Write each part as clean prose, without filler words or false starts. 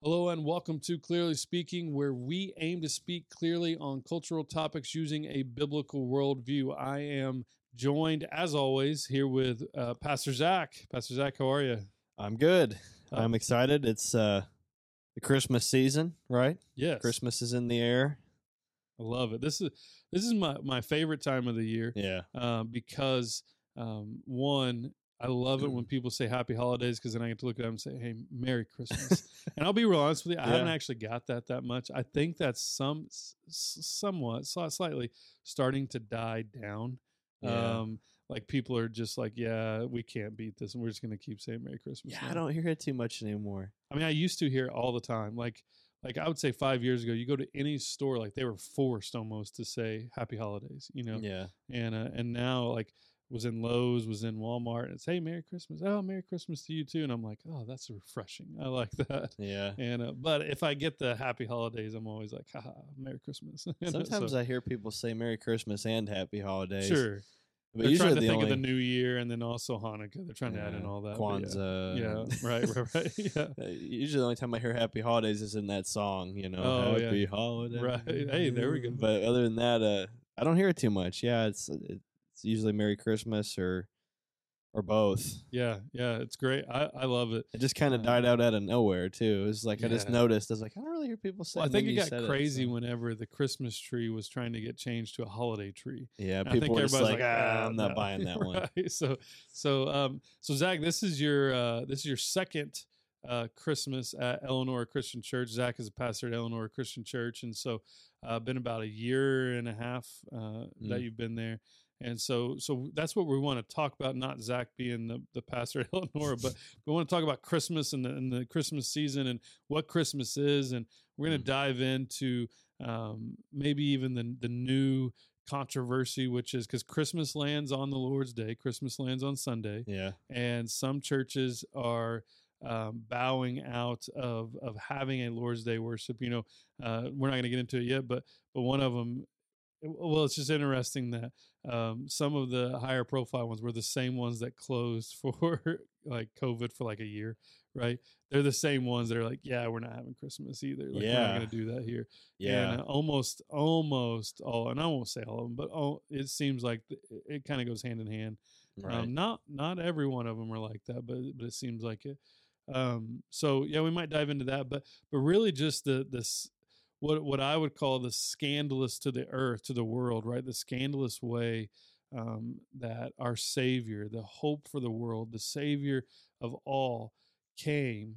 Hello and welcome to Clearly Speaking, where we aim to speak clearly on cultural topics using a biblical worldview. I am joined, as always, here with Pastor Zach. Pastor Zach, how are you? I'm good. Uh, I'm excited. It's the Christmas season, right? Yes, Christmas is in the air. I love it. This is my favorite time of the year. Yeah. Because one, I love it when people say Happy Holidays because then I get to look at them and say, "Hey, Merry Christmas." And I'll be real honest with you, I haven't actually got that much. I think that's somewhat slightly starting to die down. Yeah. Like people are just like, "Yeah, we can't beat this, and we're just going to keep saying Merry Christmas." Yeah, now. I don't hear it too much anymore. I mean, I used to hear it all the time. Like I would say 5 years ago, you go to any store, like they were forced almost to say Happy Holidays, Yeah. And now like was in Lowe's, was in Walmart, and it's, hey, Merry Christmas. Oh, Merry Christmas to you too. And I'm like, oh, that's refreshing. I like that. Yeah. And but if I get the Happy Holidays, I'm always like, haha, Merry Christmas. Sometimes I hear people say Merry Christmas and Happy Holidays. Sure. But They're usually trying to think of the new year and then also Hanukkah. They're trying to add in all that. Kwanzaa. Yeah. Right. Yeah. Usually the only time I hear Happy Holidays is in that song, Oh, yeah. Happy Holidays. Right. Hey, there we go. But other than that, I don't hear it too much. Yeah, it's usually Merry Christmas or both. Yeah, it's great. I love it. It just kind of died out of nowhere too. It was like I just Yeah. noticed. I was like, I don't really hear people say. Well, I think it got crazy whenever the Christmas tree was trying to get changed to a holiday tree. Yeah, And I people think were just everybody's like, I'm not no." buying that one. Right? So Zach, this is your second Christmas at Eleanor Christian Church. Zach is a pastor at Eleanor Christian Church, and so been about a year and a half that you've been there. And so that's what we want to talk about, not Zach being the pastor at Eleanor, but we want to talk about Christmas and the Christmas season and what Christmas is. And we're going to dive into maybe even the new controversy, which is because Christmas lands on the Lord's Day, Christmas lands on Sunday. Yeah. And some churches are bowing out of having a Lord's Day worship. We're not going to get into it yet, but one of them, well, it's just interesting that some of the higher profile ones were the same ones that closed for like COVID for like a year, right? They're the same ones that are like, yeah, we're not having Christmas either. Like, we're not going to do that here. Yeah. And almost all, and I won't say all of them, but it seems like it kind of goes hand in hand. Right. Not every one of them are like that, but it seems like it. So yeah, we might dive into that, but really just this what I would call the scandalous to the earth, to the world, right? The scandalous way that our Savior, the hope for the world, the Savior of all, came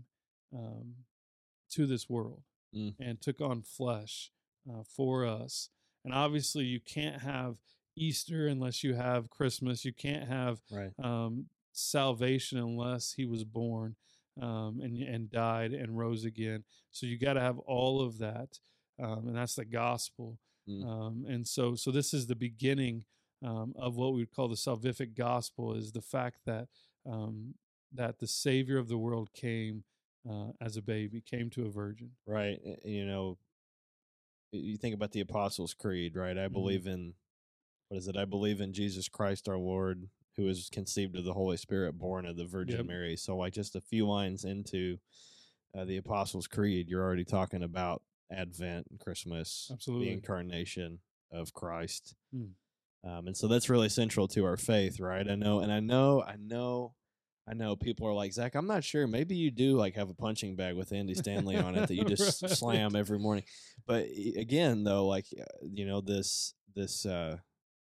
to this world and took on flesh for us. And obviously, you can't have Easter unless you have Christmas. You can't have salvation unless He was born and died and rose again. So you got to have all of that. And that's the gospel. And so this is the beginning of what we would call the salvific gospel, is the fact that that the Savior of the world came as a baby, came to a virgin. Right. You think about the Apostles' Creed, right? I believe in, what is it? I believe in Jesus Christ our Lord, who was conceived of the Holy Spirit, born of the Virgin Mary. So like just a few lines into the Apostles' Creed, you're already talking about Advent and Christmas, Absolutely. the incarnation of Christ. And so that's really central to our faith, right? I know people are like, Zach, I'm not sure. Maybe you do like have a punching bag with Andy Stanley on it that you just Right. slam every morning. But again, though, like, this the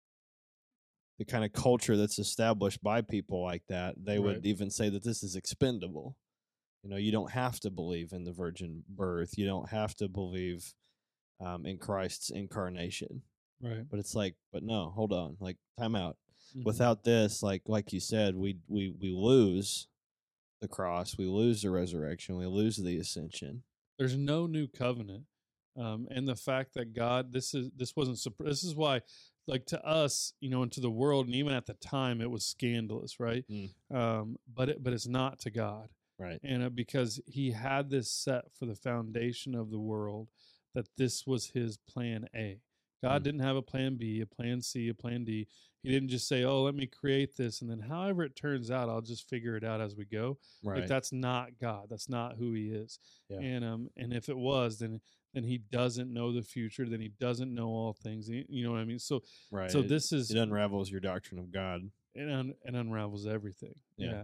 kind of culture that's established by people like that, they would even say that this is expendable. You don't have to believe in the virgin birth. You don't have to believe in Christ's incarnation. Right. But it's like, but no, hold on, like, time out. Without this, like you said, we lose the cross, we lose the resurrection, we lose the ascension. There's no new covenant, and the fact that God, this is why, like, to us, and to the world, and even at the time, it was scandalous, right? But it's not to God, right? And because He had this set for the foundation of the world, that this was His plan A, God didn't have a plan B, a plan C, a plan D. He didn't just say, "Oh, let me create this, and then however it turns out, I'll just figure it out as we go." Like Right. that's not God. That's not who He is. Yeah. And if it was, then He doesn't know the future. Then He doesn't know all things. You know what I mean? So Right. so this is it unravels your doctrine of God. and unravels everything. Yeah.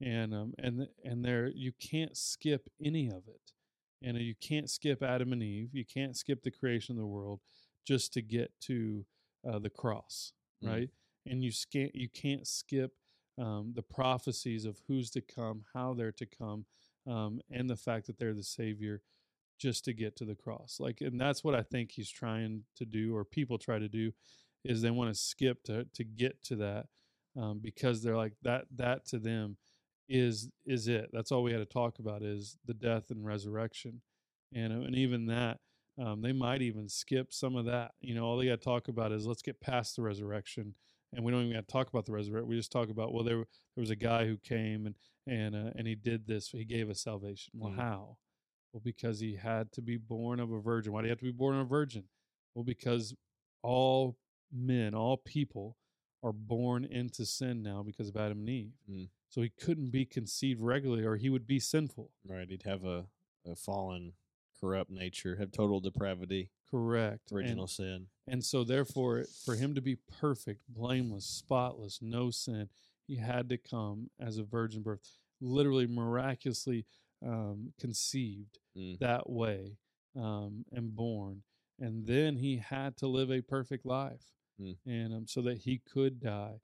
And there you can't skip any of it. And you can't skip Adam and Eve. You can't skip the creation of the world just to get to the cross, right? And you can't skip the prophecies of who's to come, how they're to come, and the fact that they're the Savior just to get to the cross. Like, and that's what I think he's trying to do, or people try to do, is they want to skip to get to that, because they're like that to them is it. That's all we had to talk about is the death and resurrection, and even that. They might even skip some of that. You know, all they got to talk about is let's get past the resurrection, and we don't even got to talk about the resurrection. We just talk about, well, there was a guy who came and he did this. He gave us salvation. Well, how? Well, because he had to be born of a virgin. Why do you have to be born of a virgin? Well, because all men, all people are born into sin now because of Adam and Eve. So he couldn't be conceived regularly, or he would be sinful. Right. He'd have a fallen, corrupt nature, have total depravity. Correct. Original sin. And so therefore, for him to be perfect, blameless, spotless, no sin, he had to come as a virgin birth, literally miraculously conceived that way and born. And then he had to live a perfect life. And so that he could die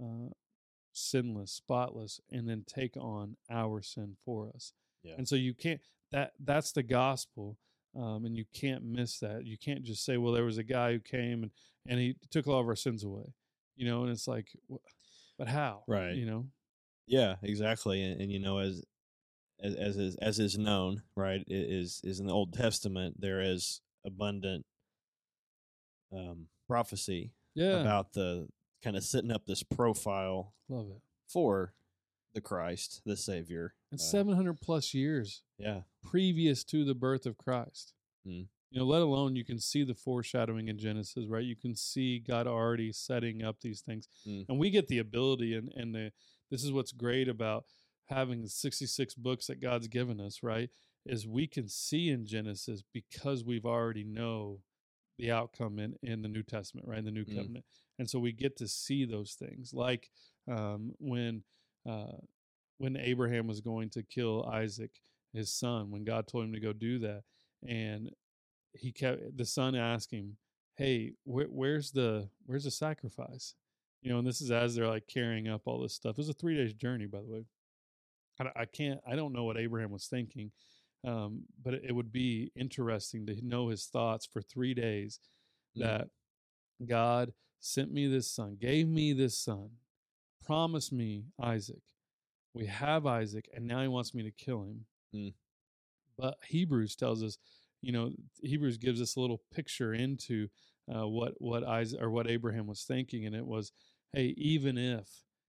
sinless, spotless, and then take on our sin for us. Yeah. And so you can't, that's the gospel. And you can't miss that. You can't just say, well, there was a guy who came and he took all of our sins away, you know, and it's like, but how? Right. You know? Yeah, exactly. And you know, as is known, right, is in the Old Testament, there is abundant prophecy about the kind of setting up this profile for the Christ, the Savior. And 700 plus years previous to the birth of Christ. You know, let alone you can see the foreshadowing in Genesis, right? You can see God already setting up these things. And we get the ability, and this is what's great about having the 66 books that God's given us, right? Is we can see in Genesis because we've already know the outcome in the New Testament, right? In the New Covenant. And so we get to see those things. Like when Abraham was going to kill Isaac, his son, when God told him to go do that. And the son asked him, hey, where's the sacrifice? You know, and this is as they're like carrying up all this stuff. It was a 3 days journey, by the way. I don't know what Abraham was thinking, but it would be interesting to know his thoughts for 3 days that God sent me this son, gave me this son, promised me Isaac. We have Isaac, and now he wants me to kill him. But Hebrews tells us, you know, Hebrews gives us a little picture into what Isaac or what Abraham was thinking, and it was, hey, even if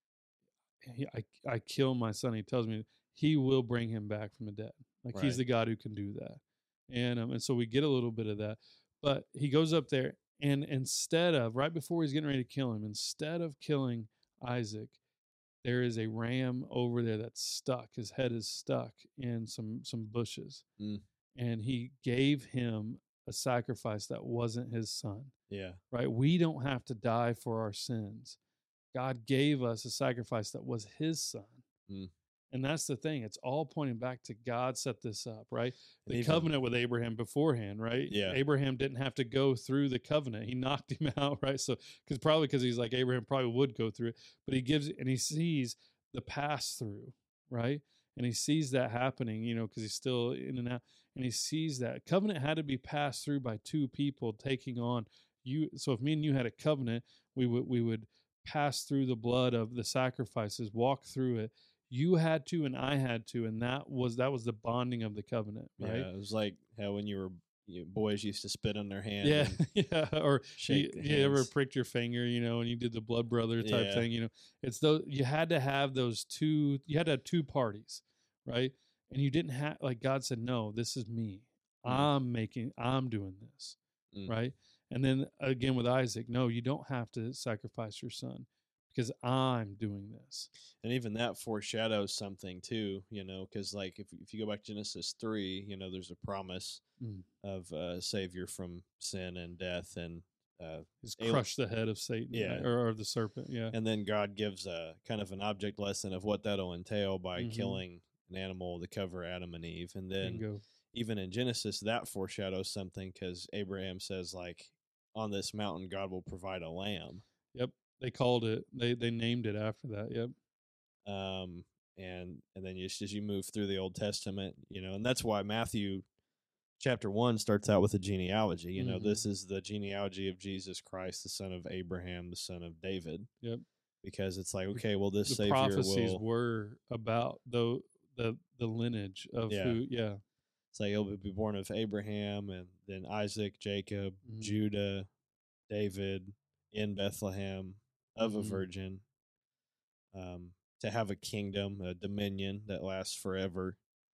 I kill my son, he tells me he will bring him back from the dead. Like he's the God who can do that, and so we get a little bit of that. But he goes up there, and instead of right before he's getting ready to kill him, instead of killing Isaac, there is a ram over there that's stuck. His head is stuck in some bushes. And he gave him a sacrifice that wasn't his son. Yeah. Right? We don't have to die for our sins. God gave us a sacrifice that was his son. And that's the thing. It's all pointing back to God set this up, right? The covenant with Abraham beforehand, right? Yeah. Abraham didn't have to go through the covenant. He knocked him out, right? So, because he's like, Abraham probably would go through it, but he sees the pass through, right? And he sees that happening, you know, because he's still in and out. And he sees that covenant had to be passed through by two people taking on you. So if me and you had a covenant, we would pass through the blood of the sacrifices, walk through it. You had to, and I had to, and that was the bonding of the covenant, right? Yeah, it was like how when boys used to spit on their hand. Yeah, or shake you ever pricked your finger, you know, and you did the blood brother type thing, you know. It's those you had to have those two. You had to have two parties, right? And you didn't have, like God said, no, this is me. I'm doing this, right? And then again with Isaac, no, you don't have to sacrifice your son because I'm doing this. And even that foreshadows something too, because like if you go back to Genesis 3, there's a promise of a savior from sin and death, and he's crushed the head of Satan, right? or the serpent, yeah. And then God gives a kind of an object lesson of what that'll entail by killing an animal to cover Adam and Eve. And then even in Genesis, that foreshadows something because Abraham says, like, on this mountain, God will provide a lamb. Yep. They called it, they named it after that. Yep. And then just as you move through the Old Testament, and that's why Matthew chapter 1 starts out with a genealogy. This is the genealogy of Jesus Christ, the son of Abraham, the son of David. Yep. Because it's like, okay, well, this Savior prophecies were about the lineage of who, yeah. It's like he'll be born of Abraham, and then Isaac, Jacob, Judah, David, in Bethlehem, of a virgin, to have a kingdom, a dominion that lasts forever.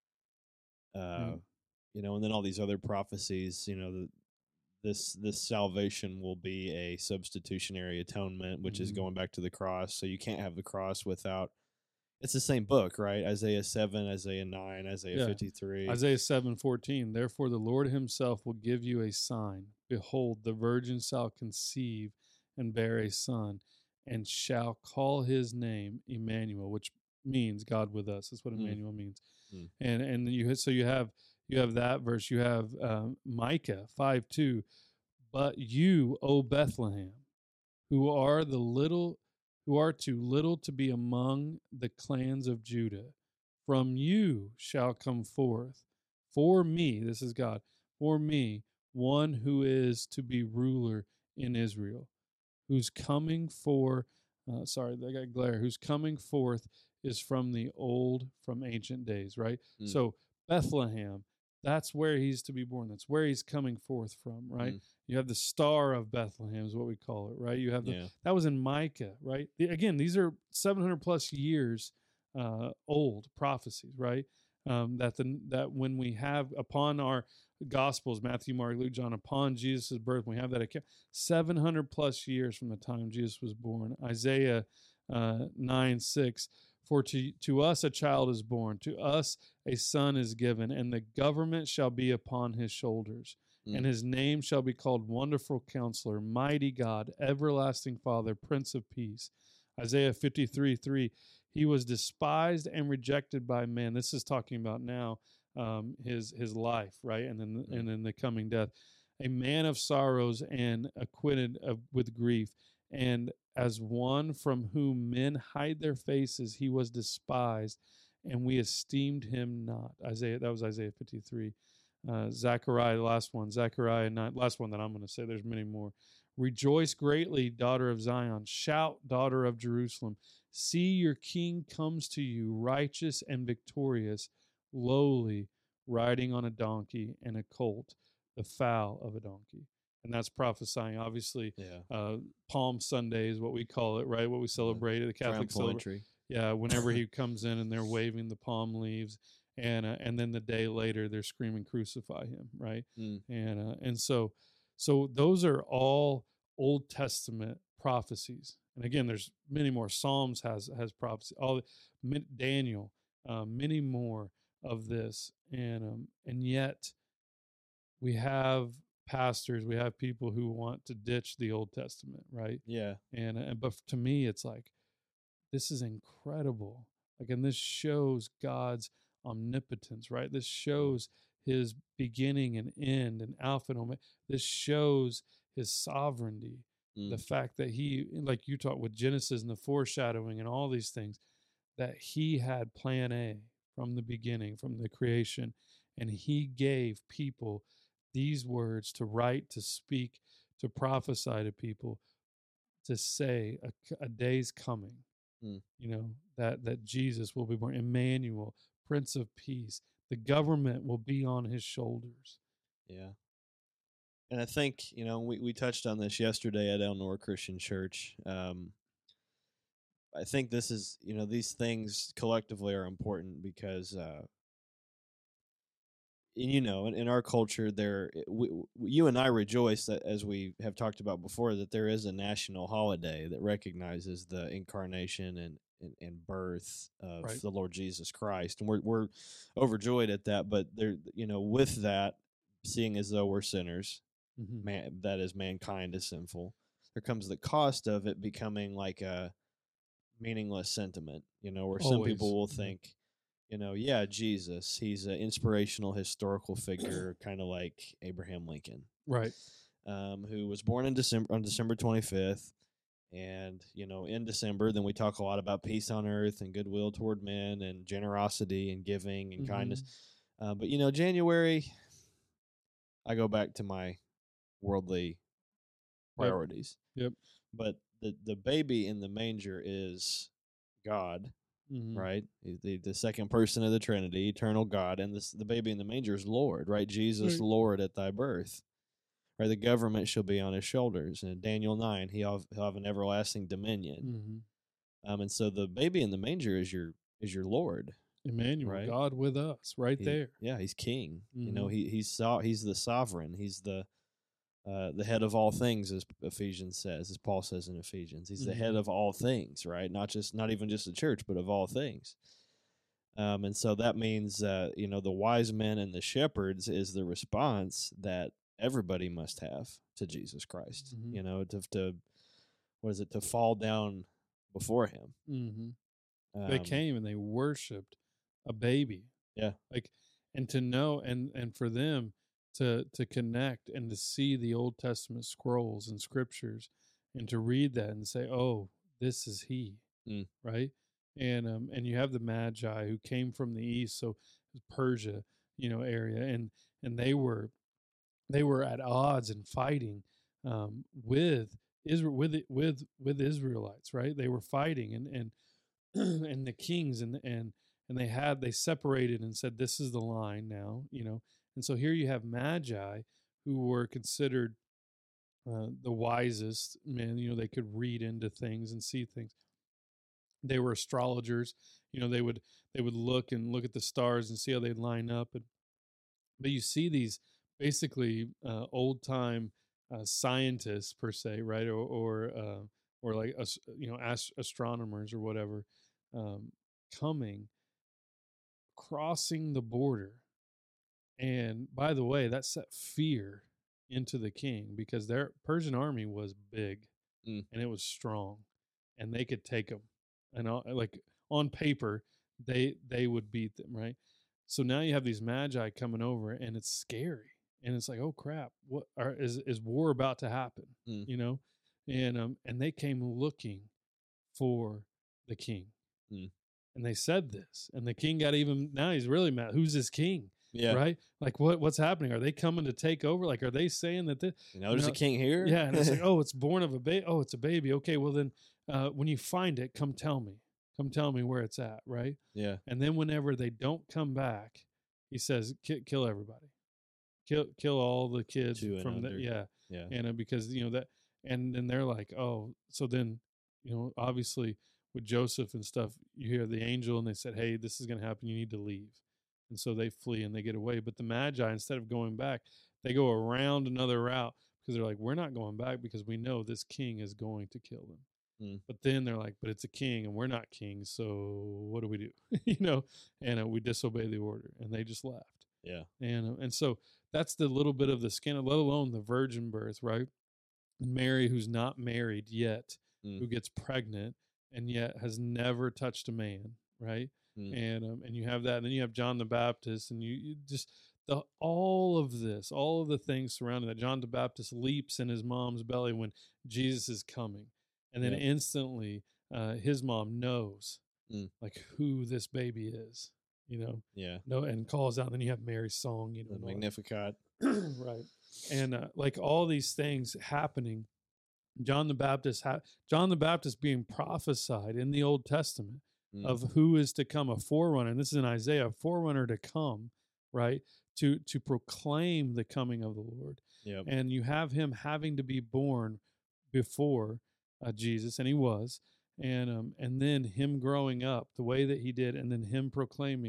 And then all these other prophecies, this salvation will be a substitutionary atonement, which is going back to the cross. So you can't have the cross without. It's the same book, right? Isaiah 7, Isaiah 9, Isaiah 53. Isaiah 7:14. Therefore the Lord himself will give you a sign. Behold, the virgin shall conceive and bear a son, and shall call his name Emmanuel, which means God with us. That's what Emmanuel means. And you have that verse. You have Micah 5:2. But you, O Bethlehem, who are too little to be among the clans of Judah, from you shall come forth for me, this is God, for me, one who is to be ruler in Israel, who's coming who's coming forth is from ancient days, right? So Bethlehem, that's where he's to be born. That's where he's coming forth from, right? You have the Star of Bethlehem is what we call it, right? You have that was in Micah, right? Again, these are 700 plus years old prophecies, right? That when we have upon our Gospels, Matthew, Mark, Luke, John, upon Jesus' birth, we have that account 700 plus years from the time Jesus was born. Isaiah 9:6. For to us a child is born, to us a son is given, and the government shall be upon his shoulders. And his name shall be called Wonderful Counselor, Mighty God, Everlasting Father, Prince of Peace. Isaiah 53:3. He was despised and rejected by men. This is talking about now his life, right? And then the coming death. A man of sorrows and acquainted with grief. And as one from whom men hide their faces, he was despised, and we esteemed him not. That was Isaiah 53. Zechariah, the last one. Zechariah 9, last one that I'm going to say. There's many more. Rejoice greatly, daughter of Zion. Shout, daughter of Jerusalem. See, your king comes to you, righteous and victorious, lowly, riding on a donkey and a colt, the foal of a donkey. And that's prophesying, obviously. Palm Sunday is what we call it, right? What we celebrate, the Catholic celebration. Yeah, whenever he comes in and they're waving the palm leaves, and then the day later they're screaming, "Crucify him!" Right? And so those are all Old Testament prophecies. And again, there's many more. Psalms has prophecy. Daniel, many more of this, and yet we have pastors, we have people who want to ditch the Old Testament, right? Yeah. But to me, it's like, this is incredible. Like, and this shows God's omnipotence, right? This shows his beginning and end and Alpha and Omega. This shows his sovereignty. The fact that he, like you talked with Genesis and the foreshadowing and all these things, that he had plan A from the beginning, from the creation, and he gave people these words to write, to speak, to prophesy to people, to say a day's coming, that Jesus will be born, Emmanuel, Prince of Peace. The government will be on his shoulders. Yeah. And I think, we touched on this yesterday at Elnor Christian Church. I think this is, these things collectively are important because in our culture, you and I rejoice that, as we have talked about before, that there is a national holiday that recognizes the incarnation and birth of Right. the Lord Jesus Christ, and we're overjoyed at that. But there, with that, seeing as though we're sinners, that is, mankind is sinful, there comes the cost of it becoming like a meaningless sentiment, where some people will think, yeah, Jesus, he's an inspirational historical figure, kind of like Abraham Lincoln, Right. Who was born on December 25th. And, in December, then we talk a lot about peace on earth and goodwill toward men and generosity and giving and kindness. But, January, I go back to my worldly priorities. Yep. But the baby in the manger is God, right? The second person of the Trinity, eternal God, and the baby in the manger is Lord, right? Jesus, Lord at thy birth, right? The government shall be on his shoulders. And in Daniel 9, he'll have an everlasting dominion. And so the baby in the manger is your Lord, Emmanuel, right? God with us, there. Yeah, he's king. He's the sovereign. He's the head of all things, as Ephesians says, as Paul says in Ephesians. He's the head of all things, right? Not even just the church, but of all things. And so that means, the wise men and the shepherds is the response that everybody must have to Jesus Christ. To fall down before him. They came and they worshipped a baby. Yeah. And to know and for them to connect and to see the Old Testament scrolls and scriptures and to read that and say, oh, this is he, right? And you have the Magi who came from the east, so Persia, area, and they were at odds and fighting with Israel, with Israelites, right? They were fighting and and the kings and they separated and said, this is the line now, and so here you have Magi who were considered the wisest men. They could read into things and see things. They were astrologers. They would look at the stars and see how they'd line up. But you see these basically old time scientists per se, right? Or like astronomers or whatever, coming, crossing the border. And by the way, that set fear into the king because their Persian army was big and it was strong, and they could take them. And like on paper, they would beat them, right? So now you have these Magi coming over, and it's scary, and it's like, oh crap, is war about to happen? And they came looking for the king, and they said this, and the king got even. Now he's really mad. Who's this king? Yeah. Right. Like what's happening? Are they coming to take over? Like, are they saying that there's a king here? Yeah. And it's like, oh, it's born of a baby. Oh, it's a baby. Okay. Well then, when you find it, come tell me where it's at. Right. Yeah. And then whenever they don't come back, he says, kill everybody, kill all the kids from the, yeah. And because, that, and then they're like, oh, so then, obviously with Joseph and stuff, you hear the angel and they said, hey, this is going to happen. You need to leave. And so they flee and they get away. But the Magi, instead of going back, they go around another route because they're like, we're not going back because we know this king is going to kill them. But then they're like, but it's a king and we're not kings. So what do we do? And we disobey the order, and they just left. Yeah. And so that's the little bit of the scandal, let alone the virgin birth, right? And Mary, who's not married yet, who gets pregnant and yet has never touched a man, right? And you have that, and then you have John the Baptist, and you just all of the things surrounding that. John the Baptist leaps in his mom's belly when Jesus is coming, and then instantly his mom knows like who this baby is, and calls out. And then you have Mary's song, the Magnificat, right? And like all these things happening, John the Baptist being prophesied in the Old Testament of who is to come, a forerunner. And this is in Isaiah, a forerunner to come, right? To proclaim the coming of the Lord. Yep. And you have him having to be born before Jesus, and he was. And then him growing up the way that he did, and then him proclaiming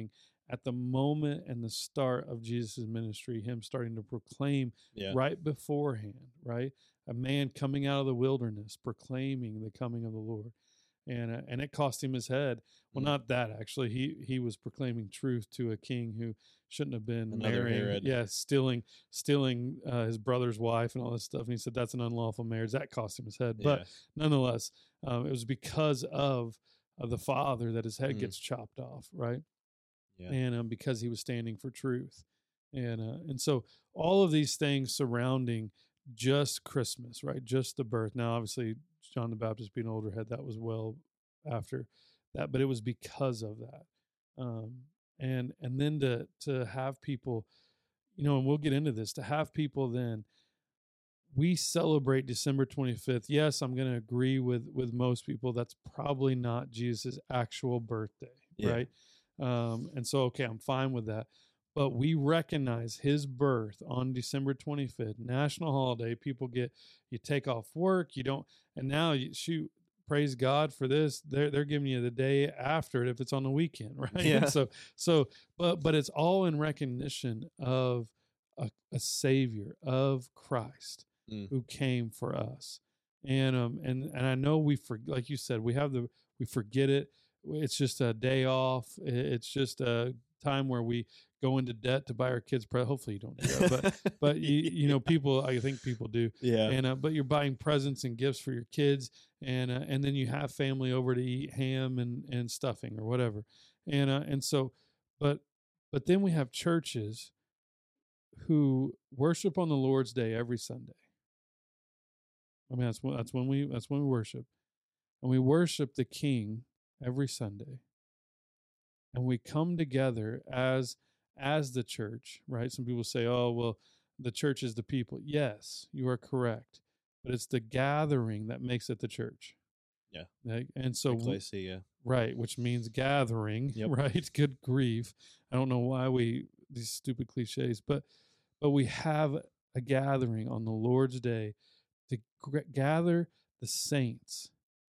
at the moment and the start of Jesus' ministry, him starting to proclaim right beforehand, right? A man coming out of the wilderness, proclaiming the coming of the Lord. And it cost him his head. Well, not that actually. He was proclaiming truth to a king who shouldn't have been marrying, stealing his brother's wife and all this stuff. And he said that's an unlawful marriage. That cost him his head. But nonetheless, it was because of the father that his head gets chopped off, right? Yeah. And because he was standing for truth, and so all of these things surrounding just Christmas, right? Just the birth. Now, obviously, John the Baptist being older had that was well after that, but it was because of that. And then to have people, and we'll get into this, to have people then, we celebrate December 25th. Yes, I'm going to agree with most people. That's probably not Jesus' actual birthday, right? And so, okay, I'm fine with that. But we recognize his birth on December 25th, national holiday. People you take off work, you don't, and now praise God for this. They're giving you the day after it if it's on the weekend, right? Yeah. But it's all in recognition of a Savior, of Christ who came for us. And I know like you said, we forget it. It's just a day off. It's just a time where we go into debt to buy our kids presents. Hopefully you don't do that, but people, I think people do. Yeah. And but you're buying presents and gifts for your kids, and then you have family over to eat ham and stuffing or whatever, and so, but then we have churches who worship on the Lord's Day every Sunday. I mean, that's when we worship, and we worship the King every Sunday, and we come together as the church, right? Some people say, "Oh, well, the church is the people." Yes, you are correct, but it's the gathering that makes it the church. Yeah, and so ecclesia, right, which means gathering, right? Good grief! I don't know why these stupid cliches, but we have a gathering on the Lord's Day to gather the saints,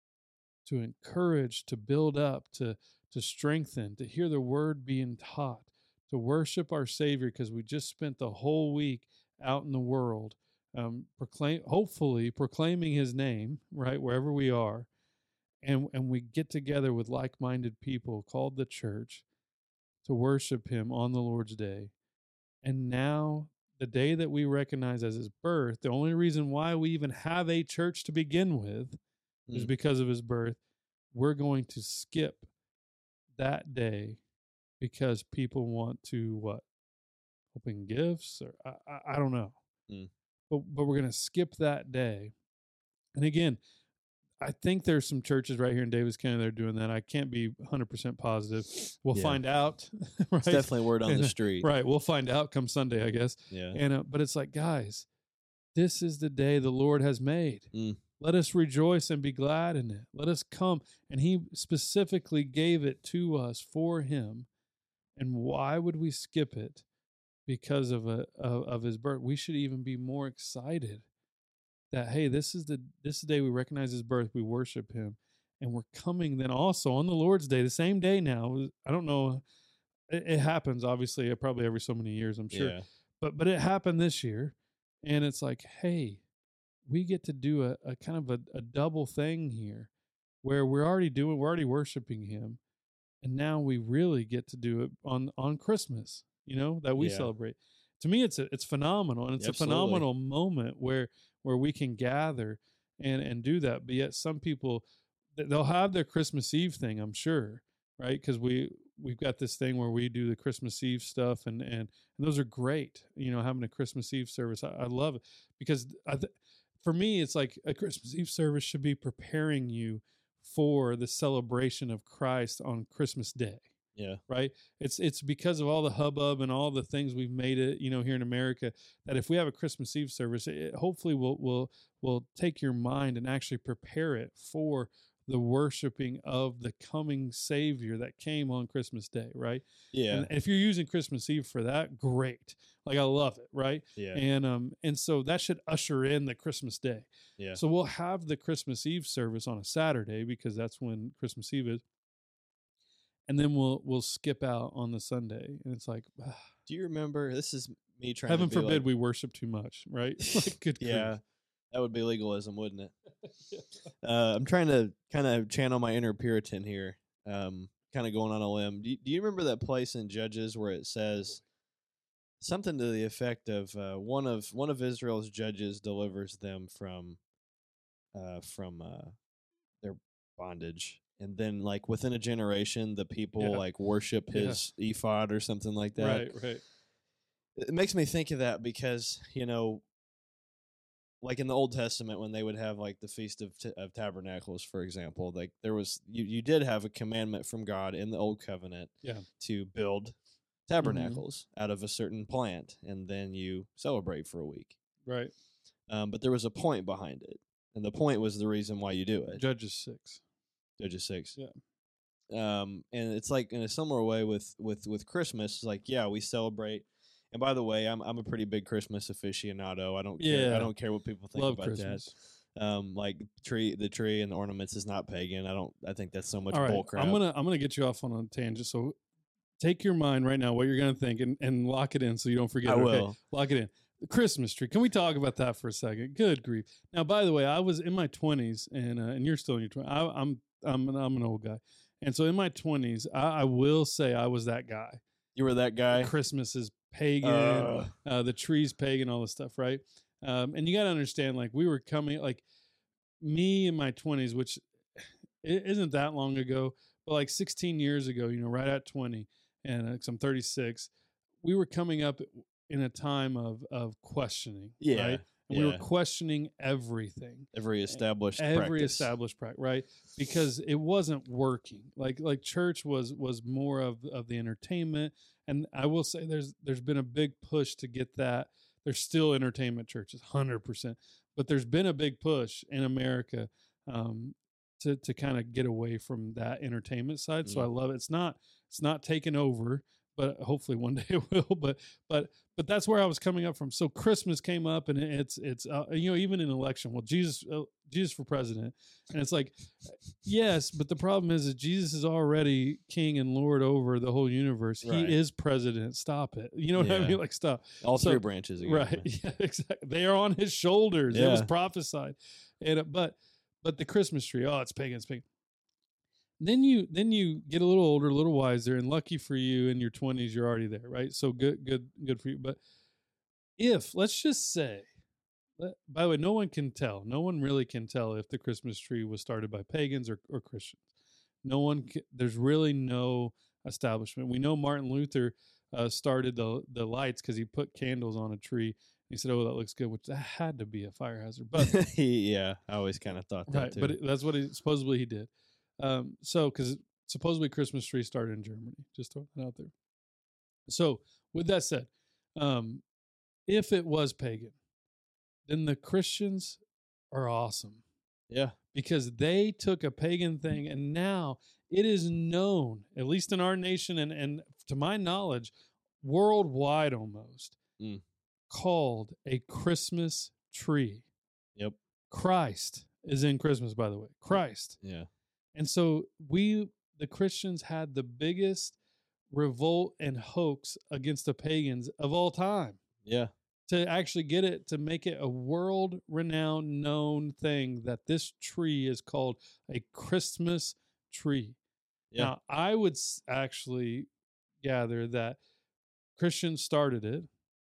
to encourage, to build up, to strengthen, to hear the word being taught, to worship our Savior, because we just spent the whole week out in the world, hopefully proclaiming his name, right, wherever we are. And we get together with like-minded people called the church to worship him on the Lord's Day. And now, the day that we recognize as his birth, the only reason why we even have a church to begin with is because of his birth. We're going to skip that day because people want to open gifts, or I don't know. But we're going to skip that day. And again, I think there's some churches right here in Davis County that are doing that. I can't be 100% positive. We'll find out. Right? It's definitely word on the street. Right. We'll find out come Sunday, I guess. Yeah. And but it's like, guys, this is the day the Lord has made. Let us rejoice and be glad in it. Let us come. And he specifically gave it to us for him. And why would we skip it? Because of his birth. We should even be more excited that, hey, this is the day we recognize his birth, we worship him, and we're coming then also on the Lord's Day, the same day now. I don't know, it happens obviously probably every so many years, I'm sure, but it happened this year, and it's like, hey, we get to do a kind of a double thing here, where we're already worshiping him, and now we really get to do it on Christmas, that we celebrate. To me, it's phenomenal, and it's a phenomenal moment where we can gather and do that. But yet some people, they'll have their Christmas Eve thing, I'm sure, right? Because we've got this thing where we do the Christmas Eve stuff, and those are great, having a Christmas Eve service. I love it, because for me, it's like a Christmas Eve service should be preparing you for the celebration of Christ on Christmas Day. Yeah. Right. It's because of all the hubbub and all the things we've made it, here in America, that if we have a Christmas Eve service, it hopefully will take your mind and actually prepare it for the worshiping of the coming Savior that came on Christmas Day. Right. Yeah. And if you're using Christmas Eve for that, great. Like, I love it. Right. Yeah. And so that should usher in the Christmas Day. Yeah. So we'll have the Christmas Eve service on a Saturday, because that's when Christmas Eve is. and then we'll skip out on the Sunday, and it's like, Do you remember? This is me trying. Heaven to be forbid we worship too much, right? Like, good yeah, grief. that would be legalism, wouldn't it? I'm trying to kind of channel my inner Puritan here. Kind of going on a limb. Do you remember that place in Judges where it says something to the effect of one of Israel's judges delivers them from their bondage, and then like within a generation, the people like worship his ephod or something like that. Right. It makes me think of that because like in the Old Testament, when they would have like the Feast of Tabernacles, for example, like there was you did have a commandment from God in the Old Covenant to build tabernacles out of a certain plant, and then you celebrate for a week. Right. But there was a point behind it, and the point was the reason why you do it. Judges 6. Yeah. And it's like in a similar way with Christmas. It's like, yeah, we celebrate. And by the way, I'm a pretty big Christmas aficionado. I don't care what people think about Christmas. That. Like the tree and the ornaments is not pagan. I think that's so much bull crap. I'm gonna get you off on a tangent. So take your mind right now what you're gonna think and lock it in so you don't forget. I will. Lock it in. The Christmas tree. Can we talk about that for a second? Good grief. Now, by the way, I was in my 20s, and you're still in your 20s. I'm an old guy, and so in my 20s, I will say I was that guy. You were that guy. Christmas is pagan, the tree's pagan, all this stuff, right? And you got to understand, like, we were coming, like, me in my 20s, which it isn't that long ago, but like 16 years ago, right at 20, and 'cause I'm 36, we were coming up in a time of questioning, right? And we were questioning everything, every established practice, right? Because it wasn't working. Like church was more of the entertainment, and I will say there's been a big push to get that. There's still entertainment churches, 100%, but there's been a big push in America to kind of get away from that entertainment side. So I love it. It's not taken over, but hopefully one day it will. But that's where I was coming up from. So Christmas came up, and it's even in election. Well, Jesus for president, and it's like, yes, but the problem is that Jesus is already King and Lord over the whole universe. Right. He is president. Stop it. You know what I mean? Like, stop. All three branches, again, right? Yeah, exactly. They are on his shoulders. Yeah. It was prophesied, and but the Christmas tree. Oh, it's pagan. It's pagan. Then you get a little older, a little wiser, and lucky for you, in your 20s, you're already there, right? So good for you. But let's just say, by the way, no one really can tell if the Christmas tree was started by pagans or Christians. There's really no establishment. We know Martin Luther started the lights because he put candles on a tree. He said, "Oh, that looks good," which that had to be a fire hazard. But I always kind of thought that too. But that's what supposedly he did. So, because supposedly Christmas tree started in Germany, just throwing that out there. So, with that said, if it was pagan, then the Christians are awesome. Yeah. Because they took a pagan thing, and now it is known, at least in our nation and to my knowledge, worldwide almost, called a Christmas tree. Yep. Christ is in Christmas, by the way. Christ. Yeah. And so the Christians had the biggest revolt and hoax against the pagans of all time. Yeah. To actually get it, to make it a world-renowned, known thing that this tree is called a Christmas tree. Yeah. Now, I would actually gather that Christians started it.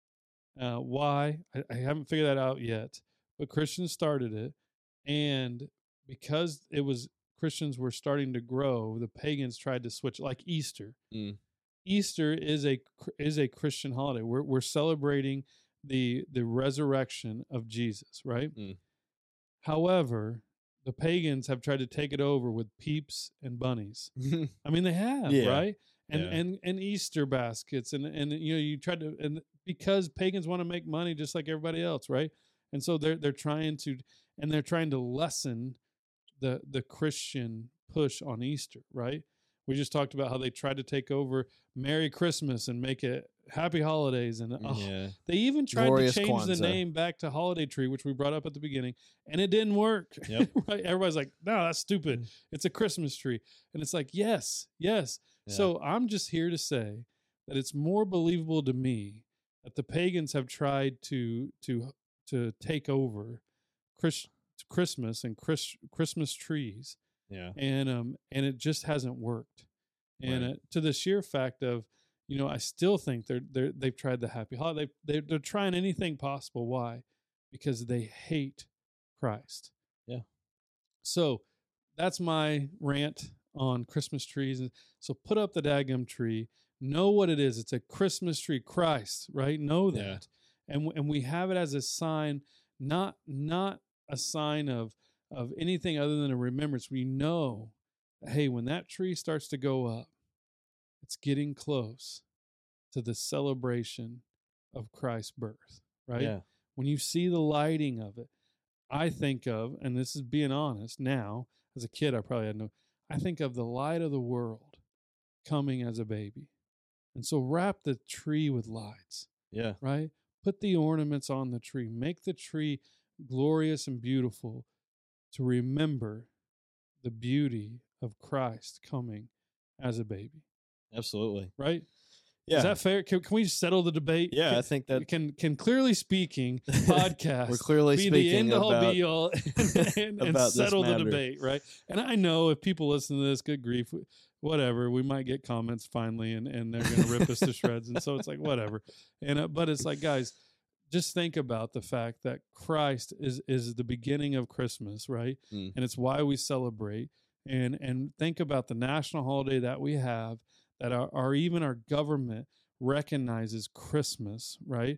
Why? I haven't figured that out yet, but Christians started it. And because Christians were starting to grow, the pagans tried to switch, like Easter. Easter is a Christian holiday. We're celebrating the resurrection of Jesus, right? However, the pagans have tried to take it over with peeps and bunnies. I mean, they have, right? And Easter baskets, and you tried to, and because pagans want to make money just like everybody else, right? And so they're trying to lessen the Christian push on Easter, right? We just talked about how they tried to take over Merry Christmas and make it Happy Holidays. And they even tried Glorious to change Kwanzaa. The name back to Holiday Tree, which we brought up at the beginning, and it didn't work. Yep. Right? Everybody's like, no, that's stupid. It's a Christmas tree. And it's like, yes, Yeah. So I'm just here to say that it's more believable to me that the pagans have tried to take over Chris, Christmas and Christmas trees, Yeah. and it just hasn't worked. And Right. to the sheer fact of, I still think they've tried the happy holiday. They're trying anything possible. Why? Because they hate Christ. Yeah. So that's my rant on Christmas trees. And so put up the daggum tree. Know what it is. It's a Christmas tree. Christ, right? Know that. Yeah. And we have it as a sign, not a sign of anything other than a remembrance. We know that, hey, when that tree starts to go up, it's getting close to the celebration of Christ's birth, right? Yeah. When you see the lighting of it, I think of, and this is being honest now, as a kid, I probably had I think of the light of the world coming as a baby. And so wrap the tree with lights, Yeah. right? Put the ornaments on the tree. Make the tree glorious and beautiful to remember the beauty of Christ coming as a baby, Absolutely. right? Yeah. Is that fair? Can we settle the debate? Yeah, I think that can Clearly Speaking podcast we're clearly be speaking the end all about, be all and about settle this the matter. debate, right? And I know if people listen to this, good grief, whatever, we might get comments finally, and they're going to rip us to shreds, and so it's like whatever. And but it's like, guys, just think about the fact that Christ is the beginning of Christmas, right? Mm. And it's why we celebrate. And think about the national holiday that we have, that our even our government recognizes Christmas, right?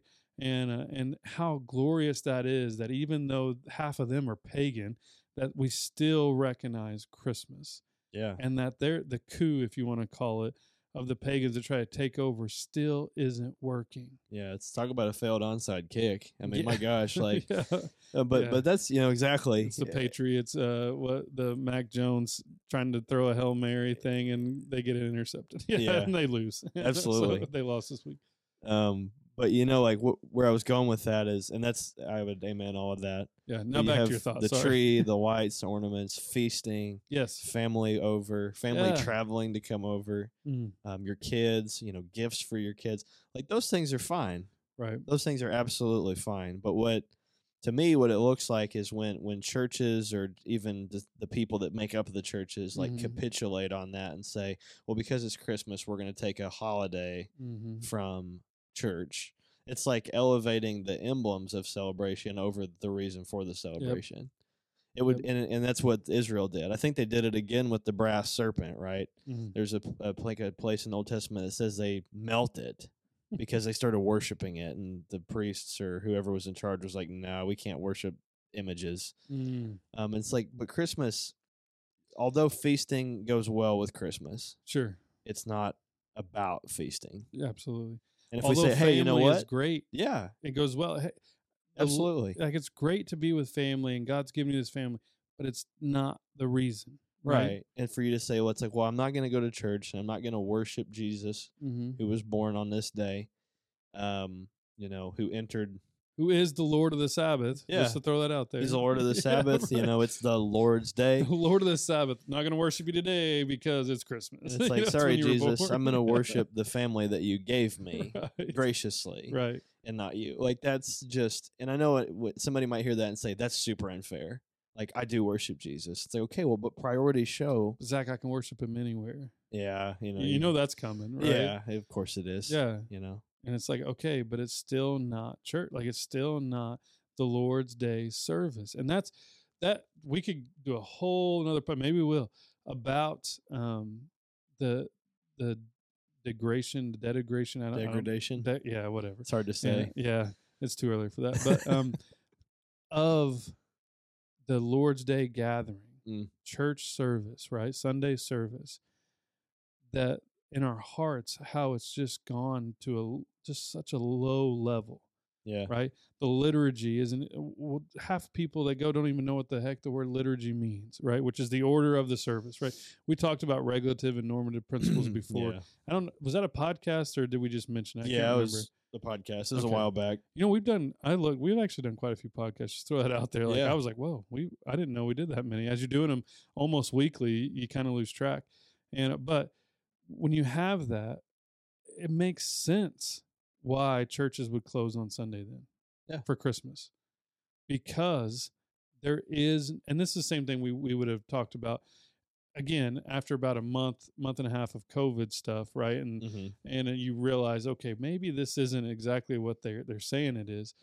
And how glorious that is, that even though half of them are pagan, that we still recognize Christmas. Yeah. And that the coup, if you want to call it, of the pagans to try to take over still isn't working. Yeah, let's talk about a failed onside kick. I mean, Yeah. my gosh, like, Yeah. but that's exactly. It's the Patriots, what the Mac Jones trying to throw a Hail Mary thing, and they get it intercepted. Yeah, and they lose. Absolutely. So they lost this week. But like where I was going with that is, and that's, I would amen all of that. Yeah. Now back to your thoughts. The tree, the lights, the ornaments, feasting. Yes. Family traveling to come over. Your kids, gifts for your kids. Like those things are fine. Right. Those things are absolutely fine. But what it looks like is when churches, or even the people that make up the churches, like capitulate on that and say, well, because it's Christmas, we're going to take a holiday from church. It's like elevating the emblems of celebration over the reason for the celebration. Yep. It would, and that's what Israel did. I think they did it again with the brass serpent, right? There's a place in the Old Testament that says they melt it because they started worshiping it, and the priests or whoever was in charge was like, no, we can't worship images. It's like, but Christmas, although feasting goes well with Christmas, sure, it's not about feasting. Yeah, absolutely. And if we say, hey, you know what? Is great. Yeah. It goes well. Hey, absolutely. Like, it's great to be with family, and God's given you this family, but it's not the reason. Right. And for you to say, well, it's like, well, I'm not going to go to church, and I'm not going to worship Jesus, who was born on this day, who is the Lord of the Sabbath. Yeah. Just to throw that out there. He's the Lord of the Sabbath. Right. It's the Lord's day. The Lord of the Sabbath. Not going to worship you today because it's Christmas. And it's like, sorry, Jesus, I'm going to worship the family that you gave me graciously. Right. And not you. Like, that's just, and I know somebody might hear that and say, that's super unfair. Like, I do worship Jesus. It's like, okay, well, but priorities show. Zach, I can worship him anywhere. Yeah. You know that's coming, right? Yeah, of course it is. Yeah. And it's like, okay, but it's still not church. Like, it's still not the Lord's Day service. And that we could do a whole another part, maybe we will, about the degradation. Yeah, whatever. It's hard to say. Yeah, it's too early for that. But of the Lord's Day gathering, church service, right? Sunday service, that in our hearts, how it's just gone to just such a low level. Yeah. Right. The liturgy isn't. Half people that go don't even know what the heck the word liturgy means. Right. Which is the order of the service. Right. We talked about regulative and normative principles before. Yeah. Was that a podcast or did we just mention it? Yeah, it was the podcast. It was a while back. We've actually done quite a few podcasts. Just throw that out there. Like, I was like, whoa, I didn't know we did that many. As you're doing them almost weekly, you kind of lose track. But when you have that, it makes sense why churches would close on Sunday then for Christmas, because there is, and this is the same thing we would have talked about again after about a month and a half of COVID stuff, right? And and you realize, okay, maybe this isn't exactly what they're saying it is.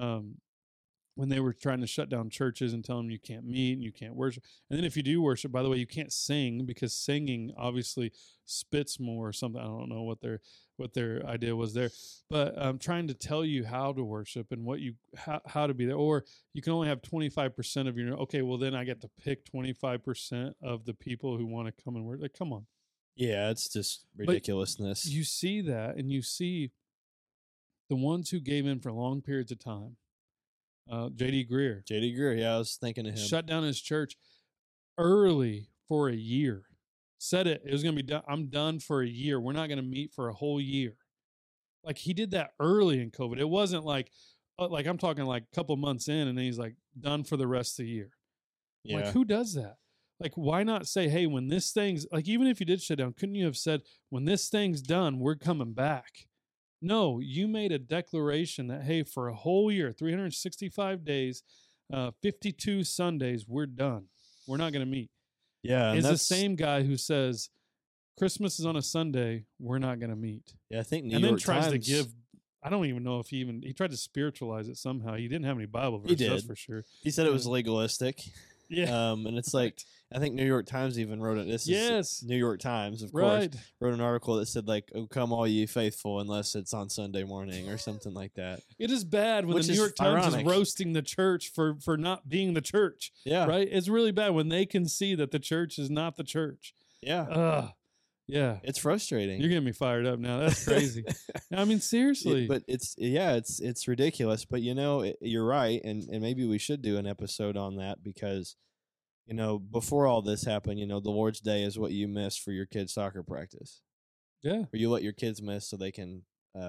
When they were trying to shut down churches and tell them you can't meet and you can't worship. And then if you do worship, by the way, you can't sing, because singing obviously spits more or something. I don't know what their idea was there, but trying to tell you how to worship and what how to be there. Or you can only have 25% of your, okay, well then I get to pick 25% of the people who want to come and work. Like, come on. Yeah, it's just ridiculousness. But you see that, and you see the ones who gave in for long periods of time. J.D. Greear. J.D. Greear, yeah, I was thinking of him. Shut down his church early for a year. Said it was going to be done. I'm done for a year. We're not going to meet for a whole year. Like, he did that early in COVID. It wasn't like I'm talking like a couple months in, and then he's like done for the rest of the year. Yeah. Like, who does that? Like, why not say, hey, when this thing's, like, even if you did shut down, couldn't you have said, when this thing's done, we're coming back? No, you made a declaration that, hey, for a whole year, 365 days, 52 Sundays, we're done. We're not going to meet. Yeah. It's the same guy who says, Christmas is on a Sunday, we're not going to meet. Yeah, I think New York Times tries to give, I don't even know if he tried to spiritualize it somehow. He didn't have any Bible verses, that's for sure. He said it was legalistic. Yeah. And it's like, I think New York Times even wrote it. This is New York Times, of course, wrote an article that said, like, "Oh, come all ye faithful," unless it's on Sunday morning or something like that. It is bad when the New York Times is roasting the church for not being the church. Yeah. Right? It's really bad when they can see that the church is not the church. Yeah. Yeah. It's frustrating. You're getting me fired up now. That's crazy. I mean, seriously. But it's ridiculous. But, you're right. And maybe we should do an episode on that, because before all this happened, the Lord's Day is what you miss for your kids' soccer practice. Yeah. Or you let your kids miss so they can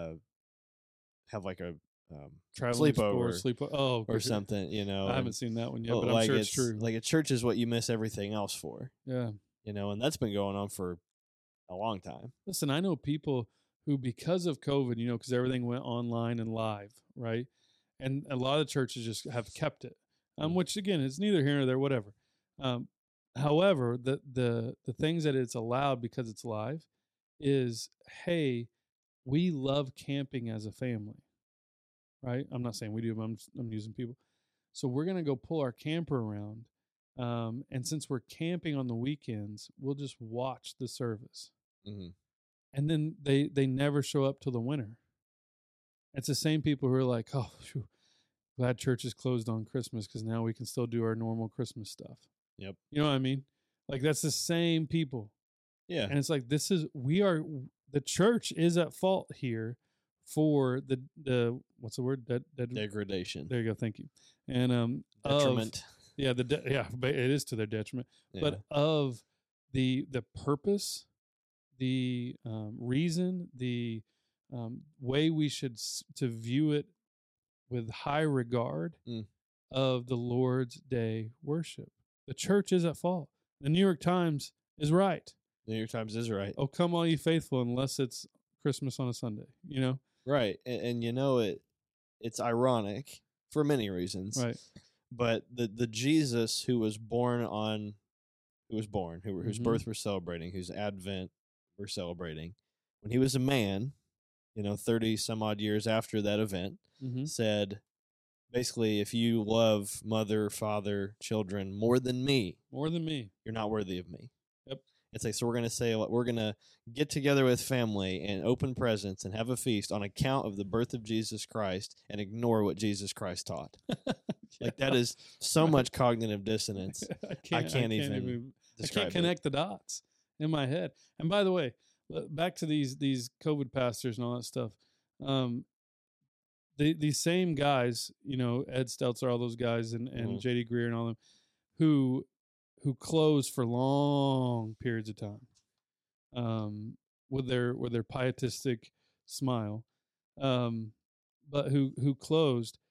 have like a sleepover or something, I haven't seen that one yet, but I'm sure it's true. Like, a church is what you miss everything else for. Yeah. And that's been going on for a long time. Listen, I know people who, because of COVID, because everything went online and live, right? And a lot of churches just have kept it, which, again, is neither here nor there, whatever. However, the things that it's allowed because it's live is, hey, we love camping as a family, right? I'm not saying we do, but I'm using people. So we're going to go pull our camper around. And since we're camping on the weekends, we'll just watch the service. Mm-hmm. And then they never show up till the winter. It's the same people who are like, oh, phew, glad church is closed on Christmas because now we can still do our normal Christmas stuff. Yep. You know what I mean? Like, that's the same people. Yeah. And it's like, the church is at fault here for the what's the word? Degradation. There you go. Thank you. And detriment. But it is to their detriment. Yeah. But of the purpose, the reason, the way we should to view it with high regard of the Lord's Day worship. The church is at fault. The New York Times is right. The New York Times is right. Oh, come all you faithful, unless it's Christmas on a Sunday, Right. And it's ironic for many reasons. Right. But the Jesus whose birth we're celebrating, whose advent we're celebrating, when he was a man, 30 some odd years after that event, said, basically, if you love mother, father, children more than me, you're not worthy of me. Yep. It's like, so we're going to get together with family and open presents and have a feast on account of the birth of Jesus Christ and ignore what Jesus Christ taught. Like, that is so much cognitive dissonance. I can't even describe I can't connect the dots in my head. And by the way, back to these COVID pastors and all that stuff. These same guys, Ed Stelzer, all those guys, and J.D. Greear and all them, who close for long periods of time, with their pietistic smile, but who closed.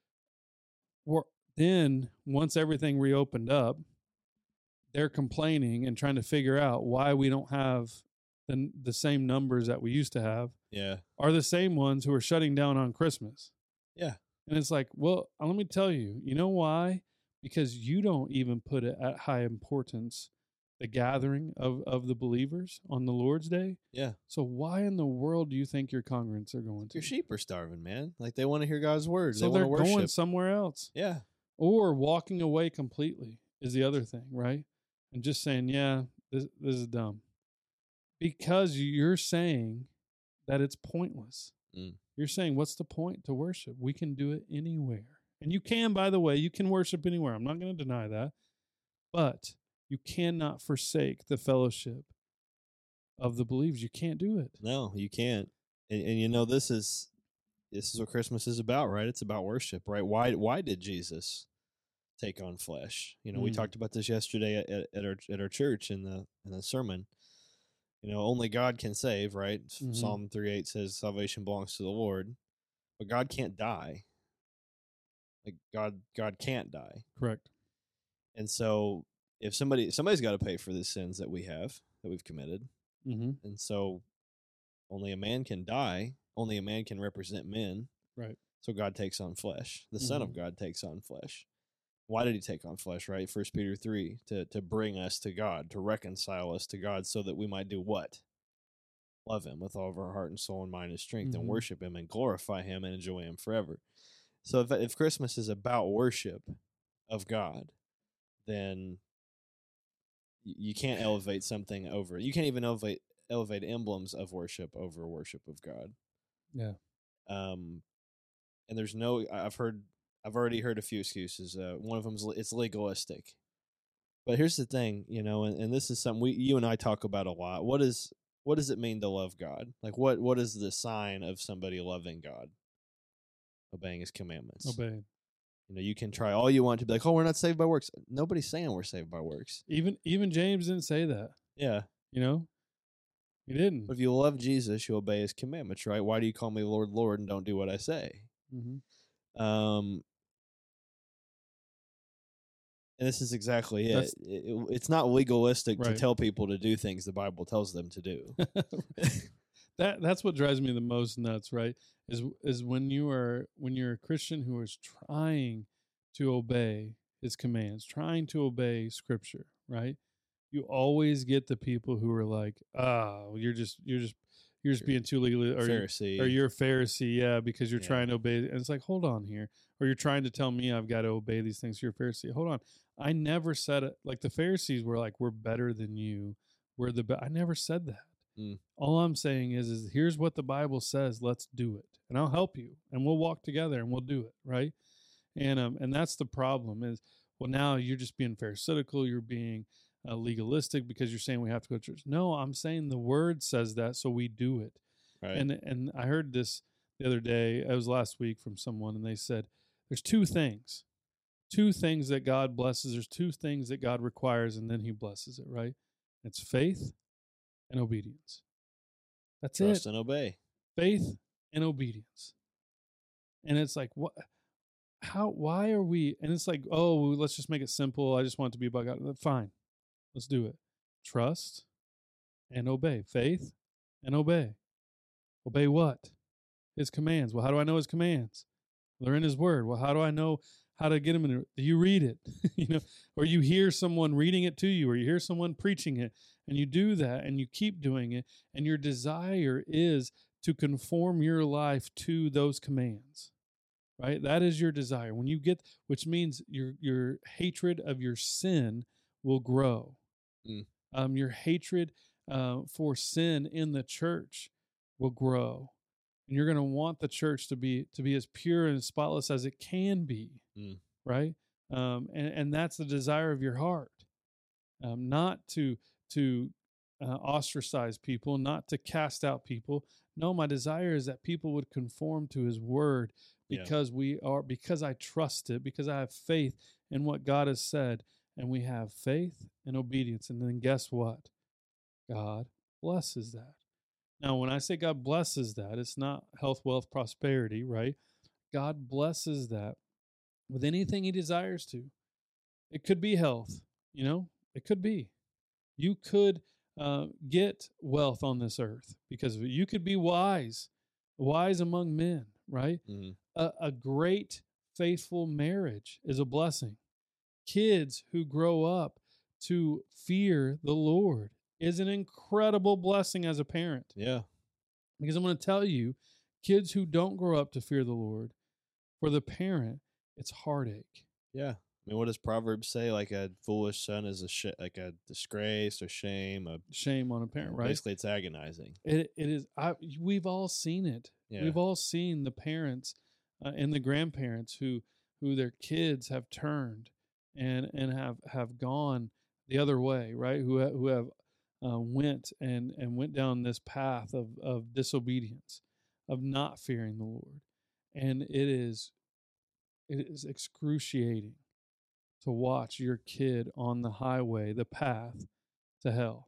Then once everything reopened up, they're complaining and trying to figure out why we don't have the same numbers that we used to have Yeah. are the same ones who are shutting down on Christmas. Yeah. And it's like, well, let me tell you, you know why? Because you don't even put it at high importance, the gathering of the believers on the Lord's Day. Yeah. So why in the world do you think your congregants are going to? Your sheep are starving, man. Like they want to hear God's word. So they they're want to going worship. somewhere else. Yeah. Or walking away completely is the other thing, right? And just saying, yeah, this is dumb. Because you're saying that it's pointless. Mm. You're saying, what's the point to worship? We can do it anywhere. And you can, by the way, you can worship anywhere. I'm not going to deny that. But you cannot forsake the fellowship of the believers. You can't do it. No, you can't. And you know, this is what Christmas is about, right? It's about worship, right? Why did Jesus take on flesh? You know, we talked about this yesterday at our church in the sermon. You know, only God can save, right? Mm-hmm. Psalm 3:8 says salvation belongs to the Lord, but God can't die. Like God can't die. Correct. And so if somebody's got to pay for the sins that we've committed. Mm-hmm. And so only a man can die. Only a man can represent men. Right. So God takes on flesh. The Son of God takes on flesh. Why did he take on flesh, right? 1 Peter 3, to bring us to God, to reconcile us to God so that we might do what? Love him with all of our heart and soul and mind and strength, and worship him and glorify him and enjoy him forever. So if Christmas is about worship of God, then you can't elevate something over. You can't even elevate emblems of worship over worship of God. Yeah. And there's no. I've already heard a few excuses. One of them is it's legalistic. But here's the thing, you know, and this is something you and I talk about a lot. What does it mean to love God? Like what is the sign of somebody loving God? Obeying his commandments. Obeying. You know, you can try all you want to be like, oh, we're not saved by works. Nobody's saying we're saved by works. Even James didn't say that. Yeah. You know? He didn't. But if you love Jesus, you obey his commandments, right? Why do you call me Lord, Lord, and don't do what I say? Mm-hmm. And this is exactly it. It's not legalistic to tell people to do things the Bible tells them to do. That's what drives me the most nuts, right? Is when you're a Christian who is trying to obey his commands, trying to obey Scripture, right? You always get the people who are like, you're just being too legal, or Pharisee, or you're a Pharisee, yeah, because you're trying to obey. And it's like, hold on here, or you're trying to tell me I've got to obey these things. You're a Pharisee. Hold on, I never said it. Like the Pharisees were like, we're better than you. We're the best. I never said that. All I'm saying is here's what the Bible says. Let's do it, and I'll help you, and we'll walk together, and we'll do it, right? And that's the problem. Is well, now you're just being pharisaical. You're being legalistic because you're saying we have to go to church. No, I'm saying the Word says that, so we do it. Right. And I heard this the other day. It was last week from someone, and they said there's two things that God blesses. There's two things that God requires, and then He blesses it. Right? It's faith and obedience. That's Trust it. and obey. Faith and obedience. And it's like, what? How? Why are we? And it's like, oh, let's just make it simple. I just want it to be about God. Fine, let's do it. Trust and obey. Faith and obey. Obey what? His commands. Well, how do I know His commands? They're in His Word. Well, how do I know how to get them in? You read it, or you hear someone reading it to you, or you hear someone preaching it, and you do that, and you keep doing it, and your desire is to conform your life to those commands, right? That is your desire. When you get, which means your hatred of your sin will grow. Your hatred for sin in the church will grow. And you're going to want the church to be as pure and spotless as it can be, right? And that's the desire of your heart, not to ostracize people, not to cast out people. No, my desire is that people would conform to His Word because because I trust it, because I have faith in what God has said, and we have faith and obedience. And then guess what? God blesses that. Now, when I say God blesses that, it's not health, wealth, prosperity, right? God blesses that with anything He desires to. It could be health, it could be. You could get wealth on this earth, because you could be wise among men, right? Mhm. A great, faithful marriage is a blessing. Kids who grow up to fear the Lord is an incredible blessing as a parent. Yeah. Because I'm going to tell you, kids who don't grow up to fear the Lord, for the parent, it's heartache. Yeah. I mean, what does Proverbs say? Like a foolish son is like a disgrace or shame. Shame on a parent, right? Basically, it's agonizing. It is. We've all seen it. Yeah. We've all seen the parents and the grandparents who their kids have turned and have gone the other way, right? Who have went went down this path of disobedience, of not fearing the Lord, and it is excruciating to watch your kid on the highway, the path to hell.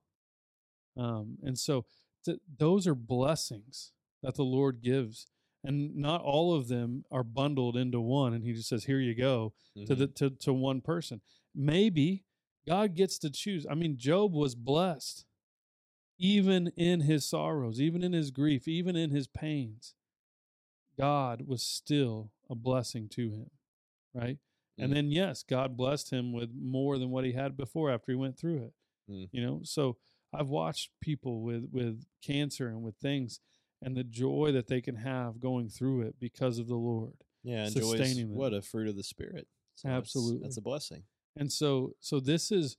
And so those are blessings that the Lord gives, and not all of them are bundled into one. And He just says, "Here you go," to one person. Maybe God gets to choose. I mean, Job was blessed, even in his sorrows, even in his grief, even in his pains. God was still a blessing to him, right? And then, yes, God blessed him with more than what he had before after he went through it. You know, so I've watched people with cancer and with things, and the joy that they can have going through it because of the Lord. Yeah, and joy is sustaining them. what a fruit of the Spirit. So Absolutely. that's a blessing. And so this is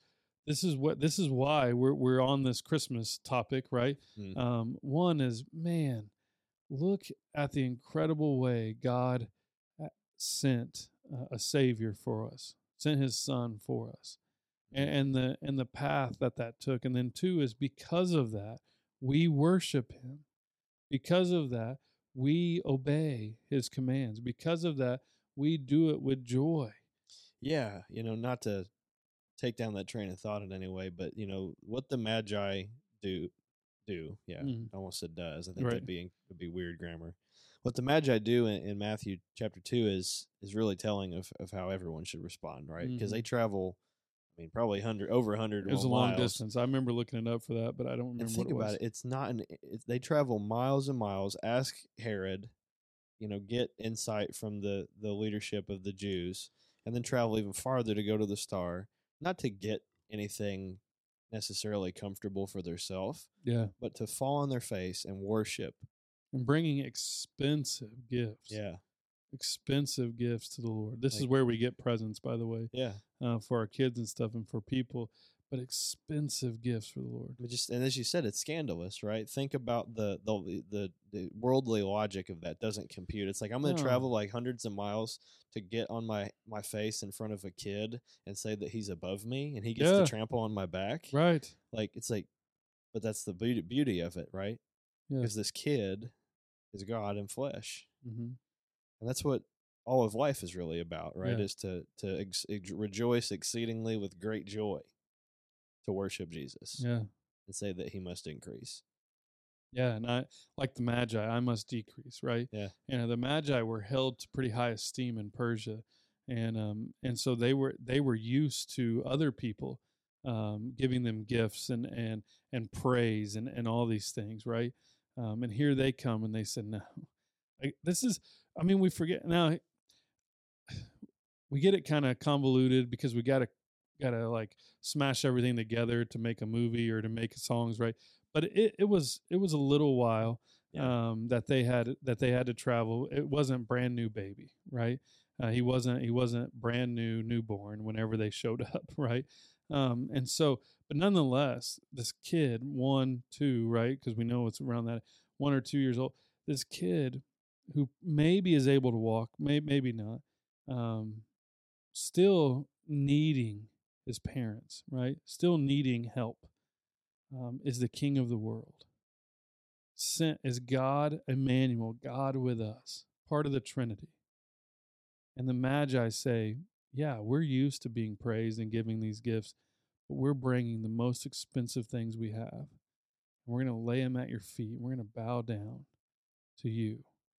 why we're on this Christmas topic, right? One is, man, look at the incredible way God sent a Savior for us, sent His Son for us, and the path that took. And then two is, because of that, we worship Him. Because of that, we obey His commands. Because of that, we do it with joy. Yeah, not to take down that train of thought in any way, but what the Magi do. Yeah, I almost said does. I think Right. that'd be weird grammar. What the Magi do in Matthew chapter 2 is really telling of how everyone should respond, right? Because they travel, I mean, probably over 100 It was a miles. long distance. I remember looking it up for that, but I don't remember And think what it was. about it. It's not they travel miles and miles. Ask Herod, get insight from the leadership of the Jews, and then travel even farther to go to the star, not to get anything necessarily comfortable for themselves, Yeah. but to fall on their face and worship. And bringing expensive gifts. Yeah. Expensive gifts to the Lord. This is where we get presents, by the way. Yeah. For our kids and stuff and for people, but expensive gifts for the Lord. And as you said, it's scandalous, right? Think about the worldly logic of that doesn't compute. It's like, I'm going to travel like hundreds of miles to get on my face in front of a kid and say that he's above me and he gets to trample on my back. Right. Like, it's like, but that's the beauty of it, right? Because this kid is God in flesh. And that's what all of life is really about, right? Is to rejoice exceedingly with great joy, to worship Jesus. Yeah. And say that He must increase. Yeah, and I, like the Magi, I must decrease, right? Yeah. The Magi were held to pretty high esteem in Persia, and so they were used to other people giving them gifts and praise and all these things, right? And here they come and they said, no, we forget now. We get it kind of convoluted because we gotta like smash everything together to make a movie or to make songs, right? But it was a little while that they had to travel. It wasn't brand new baby, right? He wasn't brand new newborn whenever they showed up, right? And so, but nonetheless, this kid, 1, 2, right? Because we know it's around that 1 or 2 years old. This kid who maybe is able to walk, maybe not, still needing his parents, right? Still needing help, is the King of the world. Sent is God Emmanuel, God with us, part of the Trinity. And the Magi say, yeah, we're used to being praised and giving these gifts, but we're bringing the most expensive things we have. And we're going to lay them at your feet. We're going to bow down to you.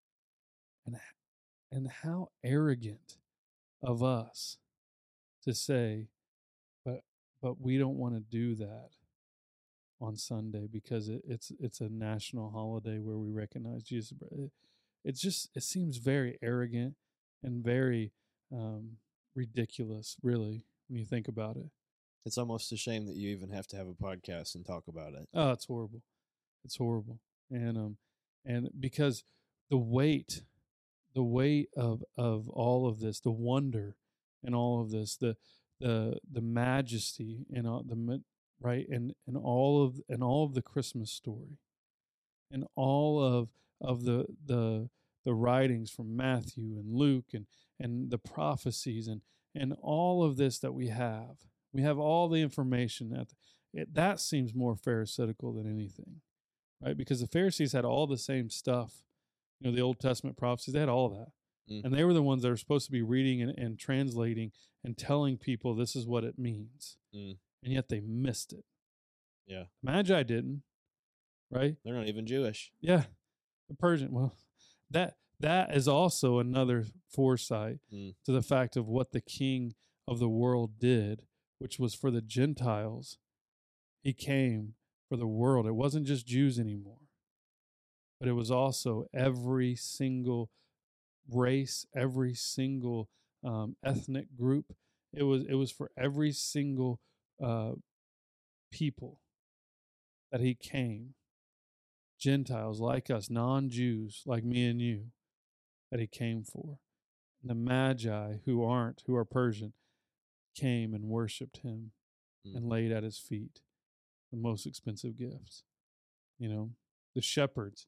And how arrogant of us to say, but we don't want to do that. on Sunday because it's a national holiday where we recognize Jesus. It's just it seems very arrogant and very um, ridiculous, really, when you think about it. It's almost a shame that you even have to have a podcast and talk about it. Oh, it's horrible. It's horrible, and because the weight, the weight of all of this, the wonder and all of this, the majesty and all right and all of the Christmas story and all of the writings from Matthew and Luke and the prophecies and all of this that we have all the information that seems more pharisaical than anything, right? Because the Pharisees had all the same stuff, the Old Testament prophecies, they had all that. And they were the ones that are supposed to be reading and translating and telling people this is what it means. And yet they missed it. Yeah. Magi didn't, right? They're not even Jewish. Yeah. The Persian. Well, that is also another foresight to the fact of what the king of the world did, which was for the Gentiles. He came for the world. It wasn't just Jews anymore, but it was also every single race, every single ethnic group. It was for every single people that he came. Gentiles like us, non-Jews like me and you, that he came for. And the Magi who are Persian, came and worshipped him and laid at his feet the most expensive gifts. The shepherds.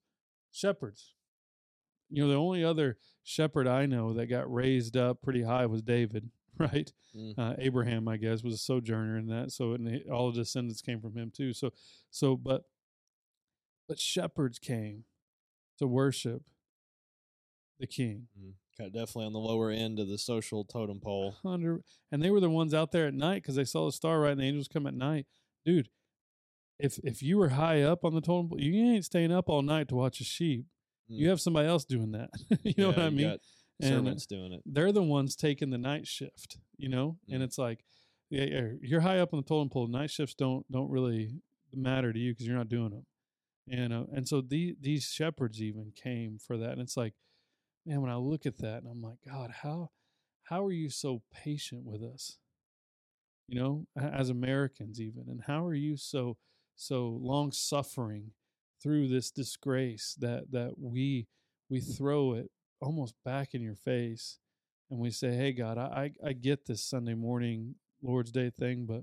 The only other shepherd I know that got raised up pretty high was David, right? Abraham, I guess, was a sojourner in that. So all the descendants came from him too. But shepherds came to worship the king. Definitely on the lower end of the social totem pole. And they were the ones out there at night because they saw the star, right? And the angels come at night. Dude, if you were high up on the totem pole, you ain't staying up all night to watch a sheep. You have somebody else doing that. You know what I mean? Got servants doing it. They're the ones taking the night shift, and it's like, you're high up on the totem pole. Night shifts don't really matter to you because you're not doing them. And so these shepherds even came for that. And it's like, man, when I look at that and I'm like, God, how are you so patient with us? As Americans even, and how are you so long suffering through this disgrace that we throw it almost back in your face, and we say, hey God, I get this Sunday morning Lord's Day thing, but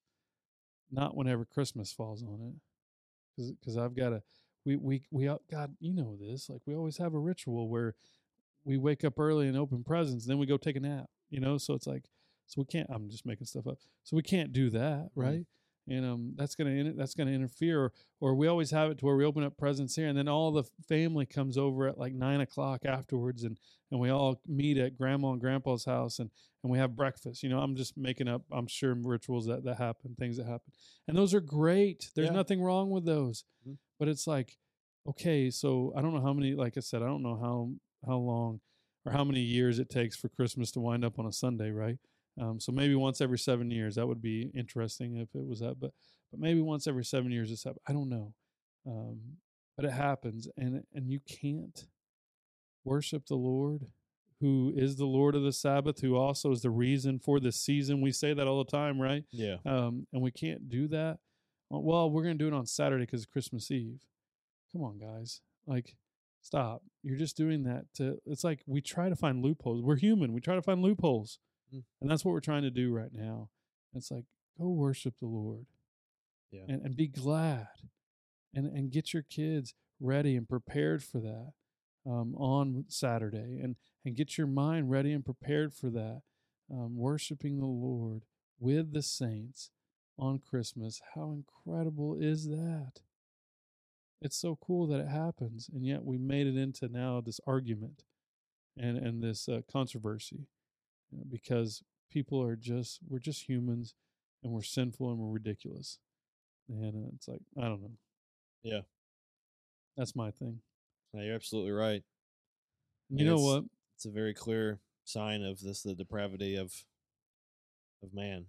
not whenever Christmas falls on it, because I've got to we God, this, like, we always have a ritual where we wake up early and open presents, then we go take a nap, so it's like, so we can't, I'm just making stuff up, so we can't do that, right? And that's gonna interfere. Or we always have it to where we open up presents here, and then all the family comes over at like 9 o'clock afterwards, and we all meet at Grandma and Grandpa's house, and we have breakfast. I'm just making up, I'm sure, rituals that happen, things that happen, and those are great. There's nothing wrong with those, but it's like, okay, so I don't know how many, like I said, I don't know how long or how many years it takes for Christmas to wind up on a Sunday, right? So maybe once every 7 years. That would be interesting if it was that, but maybe once every 7 years it's up. I don't know, but it happens, and you can't worship the Lord, who is the Lord of the Sabbath, who also is the reason for the season. We say that all the time, right? Yeah. And we can't do that. Well, we're going to do it on Saturday because it's Christmas Eve. Come on, guys. Like, stop. You're just doing that it's like we try to find loopholes. We're human. We try to find loopholes. And that's what we're trying to do right now. It's like, go worship the Lord. Yeah. And be glad. And get your kids ready and prepared for that on Saturday. And get your mind ready and prepared for that. Worshiping the Lord with the saints on Christmas. How incredible is that? It's so cool that it happens. And yet we made it into now this argument and this controversy. Because we're just humans, and we're sinful, and we're ridiculous. And it's like, I don't know. Yeah. That's my thing. No, you're absolutely right. You know what? It's a very clear sign of the depravity of man.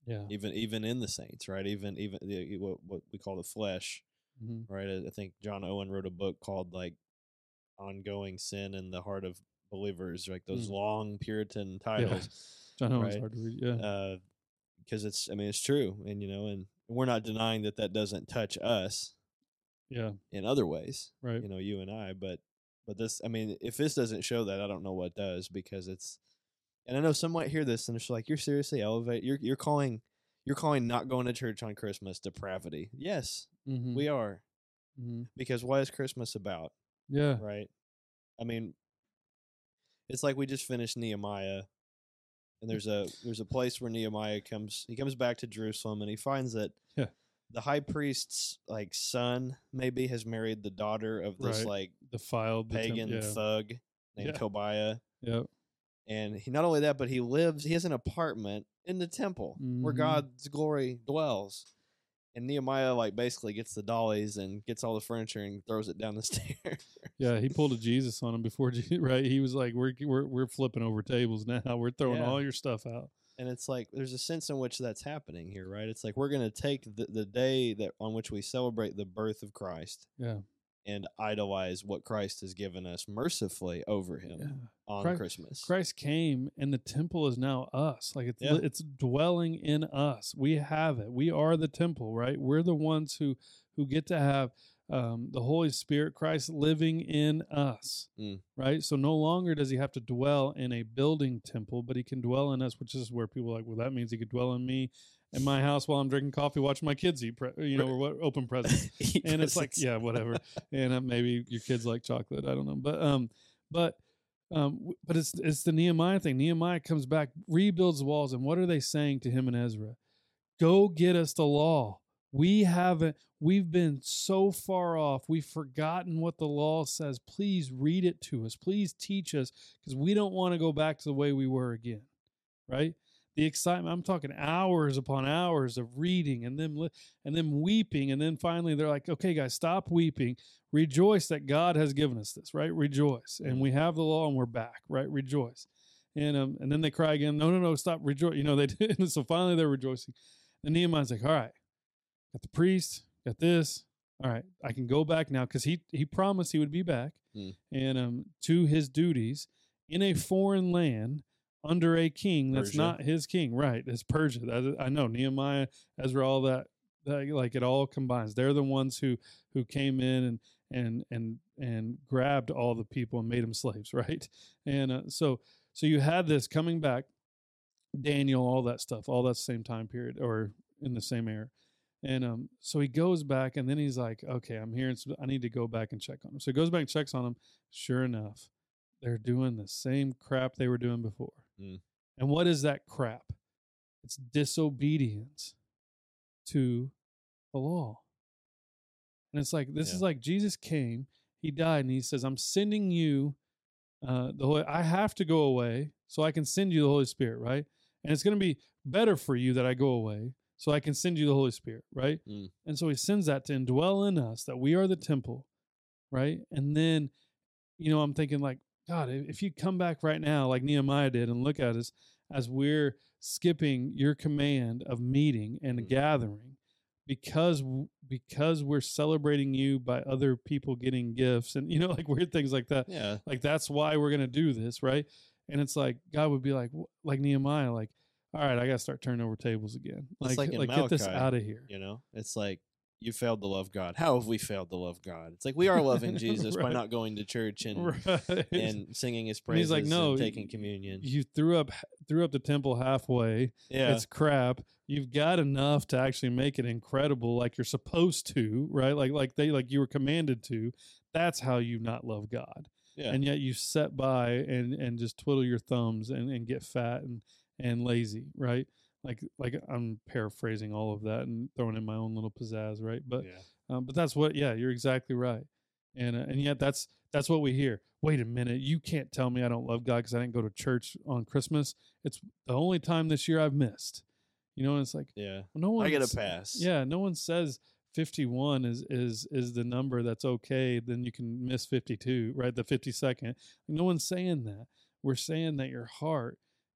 Yeah. even in the saints, right? Even what we call the flesh, right? I think John Owen wrote a book called like Ongoing Sin in the Heart of Believers, like those long Puritan titles, John Owen's right? hard to read. Yeah. Because it's true, and and we're not denying that doesn't touch us, in other ways, right? You and I, but this, if this doesn't show that, I don't know what does, because it's, and I know some might hear this and it's like, you're seriously you're calling not going to church on Christmas depravity. Yes, we are, because what is Christmas about? Yeah, right. It's like we just finished Nehemiah, and there's a place where Nehemiah comes back to Jerusalem, and he finds that the high priest's like son maybe has married the daughter of this like defiled pagan thug named Tobiah. Yep. And he, not only that, but he has an apartment in the temple where God's glory dwells. And Nehemiah like basically gets the dollies and gets all the furniture and throws it down the stairs. Yeah, he pulled a Jesus on him before, right? He was like, "We're flipping over tables now. We're throwing all your stuff out." And it's like there's a sense in which that's happening here, right? It's like we're going to take the day that on which we celebrate the birth of Christ, and idolize what Christ has given us mercifully over him on Christmas. Christ came, and the temple is now us. Like it's dwelling in us. We have it. We are the temple, right? We're the ones who get to have the Holy Spirit, Christ living in us, right? So no longer does he have to dwell in a building temple, but he can dwell in us, which is where people are like, well, that means he could dwell in me in my house while I'm drinking coffee, watching my kids eat, or what, open presents. And it's like, yeah, whatever. And maybe your kids like chocolate. I don't know. But it's the Nehemiah thing. Nehemiah comes back, rebuilds the walls. And what are they saying to him and Ezra? Go get us the law. We've been so far off. We've forgotten what the law says. Please read it to us. Please teach us, because we don't want to go back to the way we were again. Right? The excitement, I'm talking hours upon hours of reading and then weeping. And then finally they're like, okay, guys, stop weeping. Rejoice that God has given us this, right? Rejoice. And we have the law and we're back, right? Rejoice. And then they cry again. No, stop. Rejoice. They did. And so finally they're rejoicing. And Nehemiah's like, all right, got the priest, got this. All right, I can go back now, because he promised he would be back and to his duties in a foreign land, under a king that's not his king, right? It's Persia. I know Nehemiah, Ezra, all that like it all combines. They're the ones who came in and grabbed all the people and made them slaves, right? And so you had this coming back, Daniel, all that stuff, all that same time period or in the same era. And so he goes back, and then he's like, okay, I'm here. I need to go back and check on him. So he goes back and checks on him. Sure enough, they're doing the same crap they were doing before. And what is that crap? It's disobedience to the law. And it's like, this is like Jesus came, he died, and he says, I'm sending you I have to go away so I can send you the Holy Spirit, right? And it's going to be better for you that I go away so I can send you the Holy Spirit, right? And so he sends that to indwell in us, that we are the temple, right? And then, I'm thinking like, God, if you come back right now like Nehemiah did and look at us as we're skipping your command of meeting and gathering because we're celebrating you by other people getting gifts and, like weird things like that. Yeah. Like that's why we're going to do this, right? And it's like, God would be like Nehemiah, like, all right, I got to start turning over tables again. Like Malachi, get this out of here. It's like, you failed to love God. How have we failed to love God? It's like we are loving Jesus by not going to church and singing his praises and he's like, no, and taking communion. You threw up the temple halfway. Yeah. It's crap. You've got enough to actually make it incredible like you're supposed to, right? Like you were commanded to. That's how you not love God. Yeah. And yet you sit by and just twiddle your thumbs and get fat and lazy, right? Like I'm paraphrasing all of that and throwing in my own little pizzazz, right? But but that's what, you're exactly right. And yet that's what we hear. Wait a minute, you can't tell me I don't love God because I didn't go to church on Christmas. It's the only time this year I've missed. And it's like, no one, I get a pass. Yeah, no one says 51 is the number that's okay. Then you can miss 52, right? The 52nd. No one's saying that. We're saying that your heart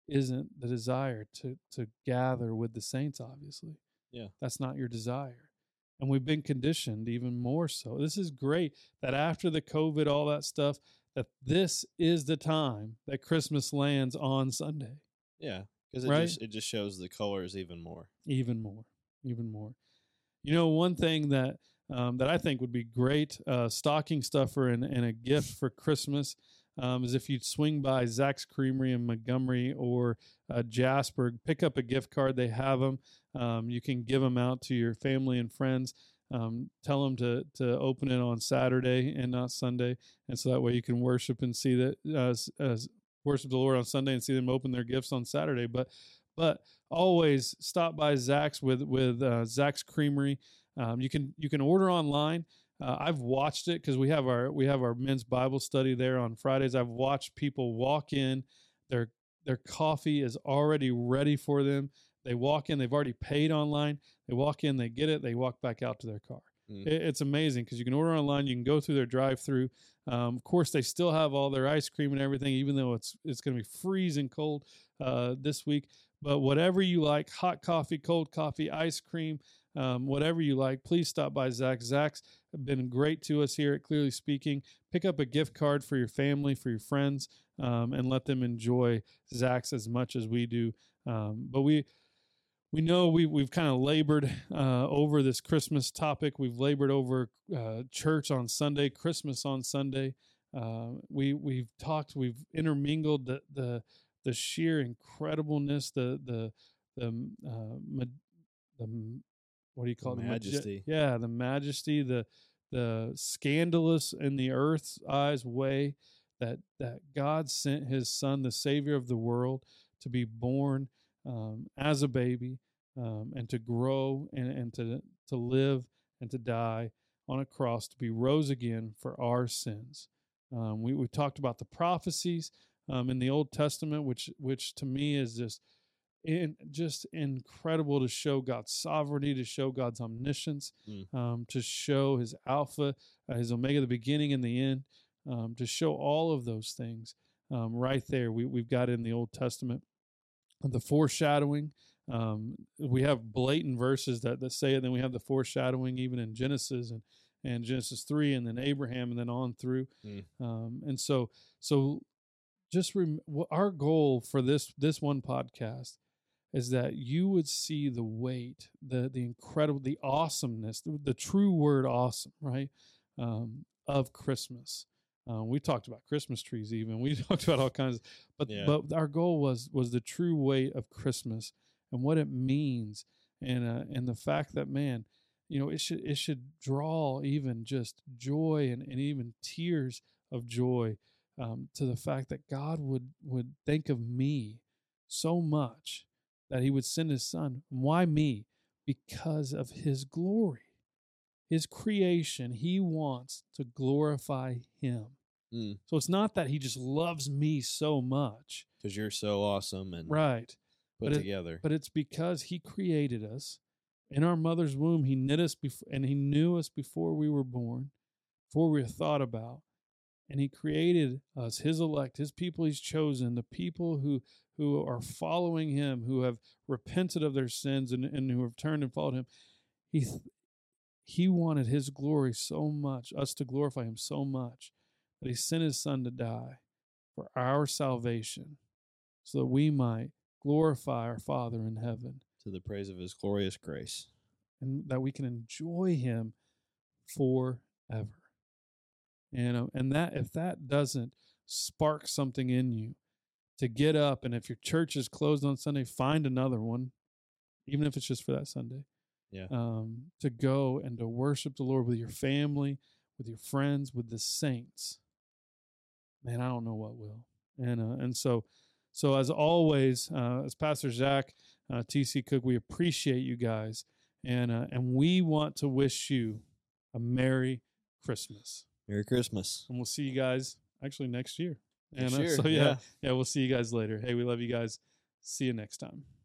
isn't the desire to gather with the saints, obviously. Yeah. That's not your desire. And we've been conditioned even more so. This is great that after the COVID, all that stuff, that this is the time that Christmas lands on Sunday. Yeah, because it just shows the colors even more. Even more. You know, one thing that that I think would be great, stocking stuffer and a gift for Christmas, is if you'd swing by Zach's Creamery in Montgomery or Jasper, pick up a gift card. They have them. You can give them out to your family and friends. Tell them to open it on Saturday and not Sunday, and so that way you can worship and see that worship the Lord on Sunday and see them open their gifts on Saturday. But always stop by Zach's with Zach's Creamery. You can order online. I've watched it because we have our men's Bible study there on Fridays. I've watched people walk in, their coffee is already ready for them. They walk in, they've already paid online. They walk in, they get it, they walk back out to their car. It's amazing because you can order online, you can go through their drive-through. Of course, they still have all their ice cream and everything, even though it's going to be freezing cold this week. But whatever you like, hot coffee, cold coffee, ice cream, whatever you like, please stop by Zach's. Zach's been great to us here at Clearly Speaking. Pick up a gift card for your family, for your friends, and let them enjoy Zach's as much as we do. But we know we've kind of labored over this Christmas topic. We've labored over church on Sunday, Christmas on Sunday. We've intermingled the sheer incredibleness, the what do you call it? Majesty. The majesty, the scandalous in the earth's eyes way that God sent his son, the Savior of the world, to be born as a baby, and to grow and to live and to die on a cross, to be rose again for our sins. We talked about the prophecies in the Old Testament, which to me is just incredible to show God's sovereignty, to show God's omniscience, to show his Alpha, his Omega, the beginning and the end, to show all of those things right there. We've got in the Old Testament. The foreshadowing, we have blatant verses that say it, then we have the foreshadowing even in Genesis and Genesis 3, and then Abraham, and then on through. And so just our goal for this one podcast is that you would see the weight, the incredible, the awesomeness, the true word awesome, right, of Christmas. We talked about Christmas trees even. We talked about all kinds, but our goal was the true weight of Christmas and what it means, and the fact that, man, you know, it should draw even just joy and even tears of joy to the fact that God would think of me so much that he would send his son. Why me? Because of his glory. His creation, he wants to glorify him. So it's not that he just loves me so much. Because you're so awesome and put together. But it's because he created us. In our mother's womb, he knit us and he knew us before we were born, before we were thought about. And he created us, his elect, his people he's chosen, the people who are following him, who have repented of their sins and who have turned and followed him. He wanted his glory so much, us to glorify him so much, that he sent his son to die for our salvation so that we might glorify our Father in heaven. To the praise of his glorious grace. And that we can enjoy him forever. And that if that doesn't spark something in you to get up, and if your church is closed on Sunday, find another one, even if it's just for that Sunday. To go and to worship the Lord with your family, with your friends, with the saints. Man, I don't know what will. And so as always, as Pastor Zach, TC Cook, we appreciate you guys, and we want to wish you a Merry Christmas. Merry Christmas. And we'll see you guys actually next year. Next and year, we'll see you guys later. Hey, we love you guys. See you next time.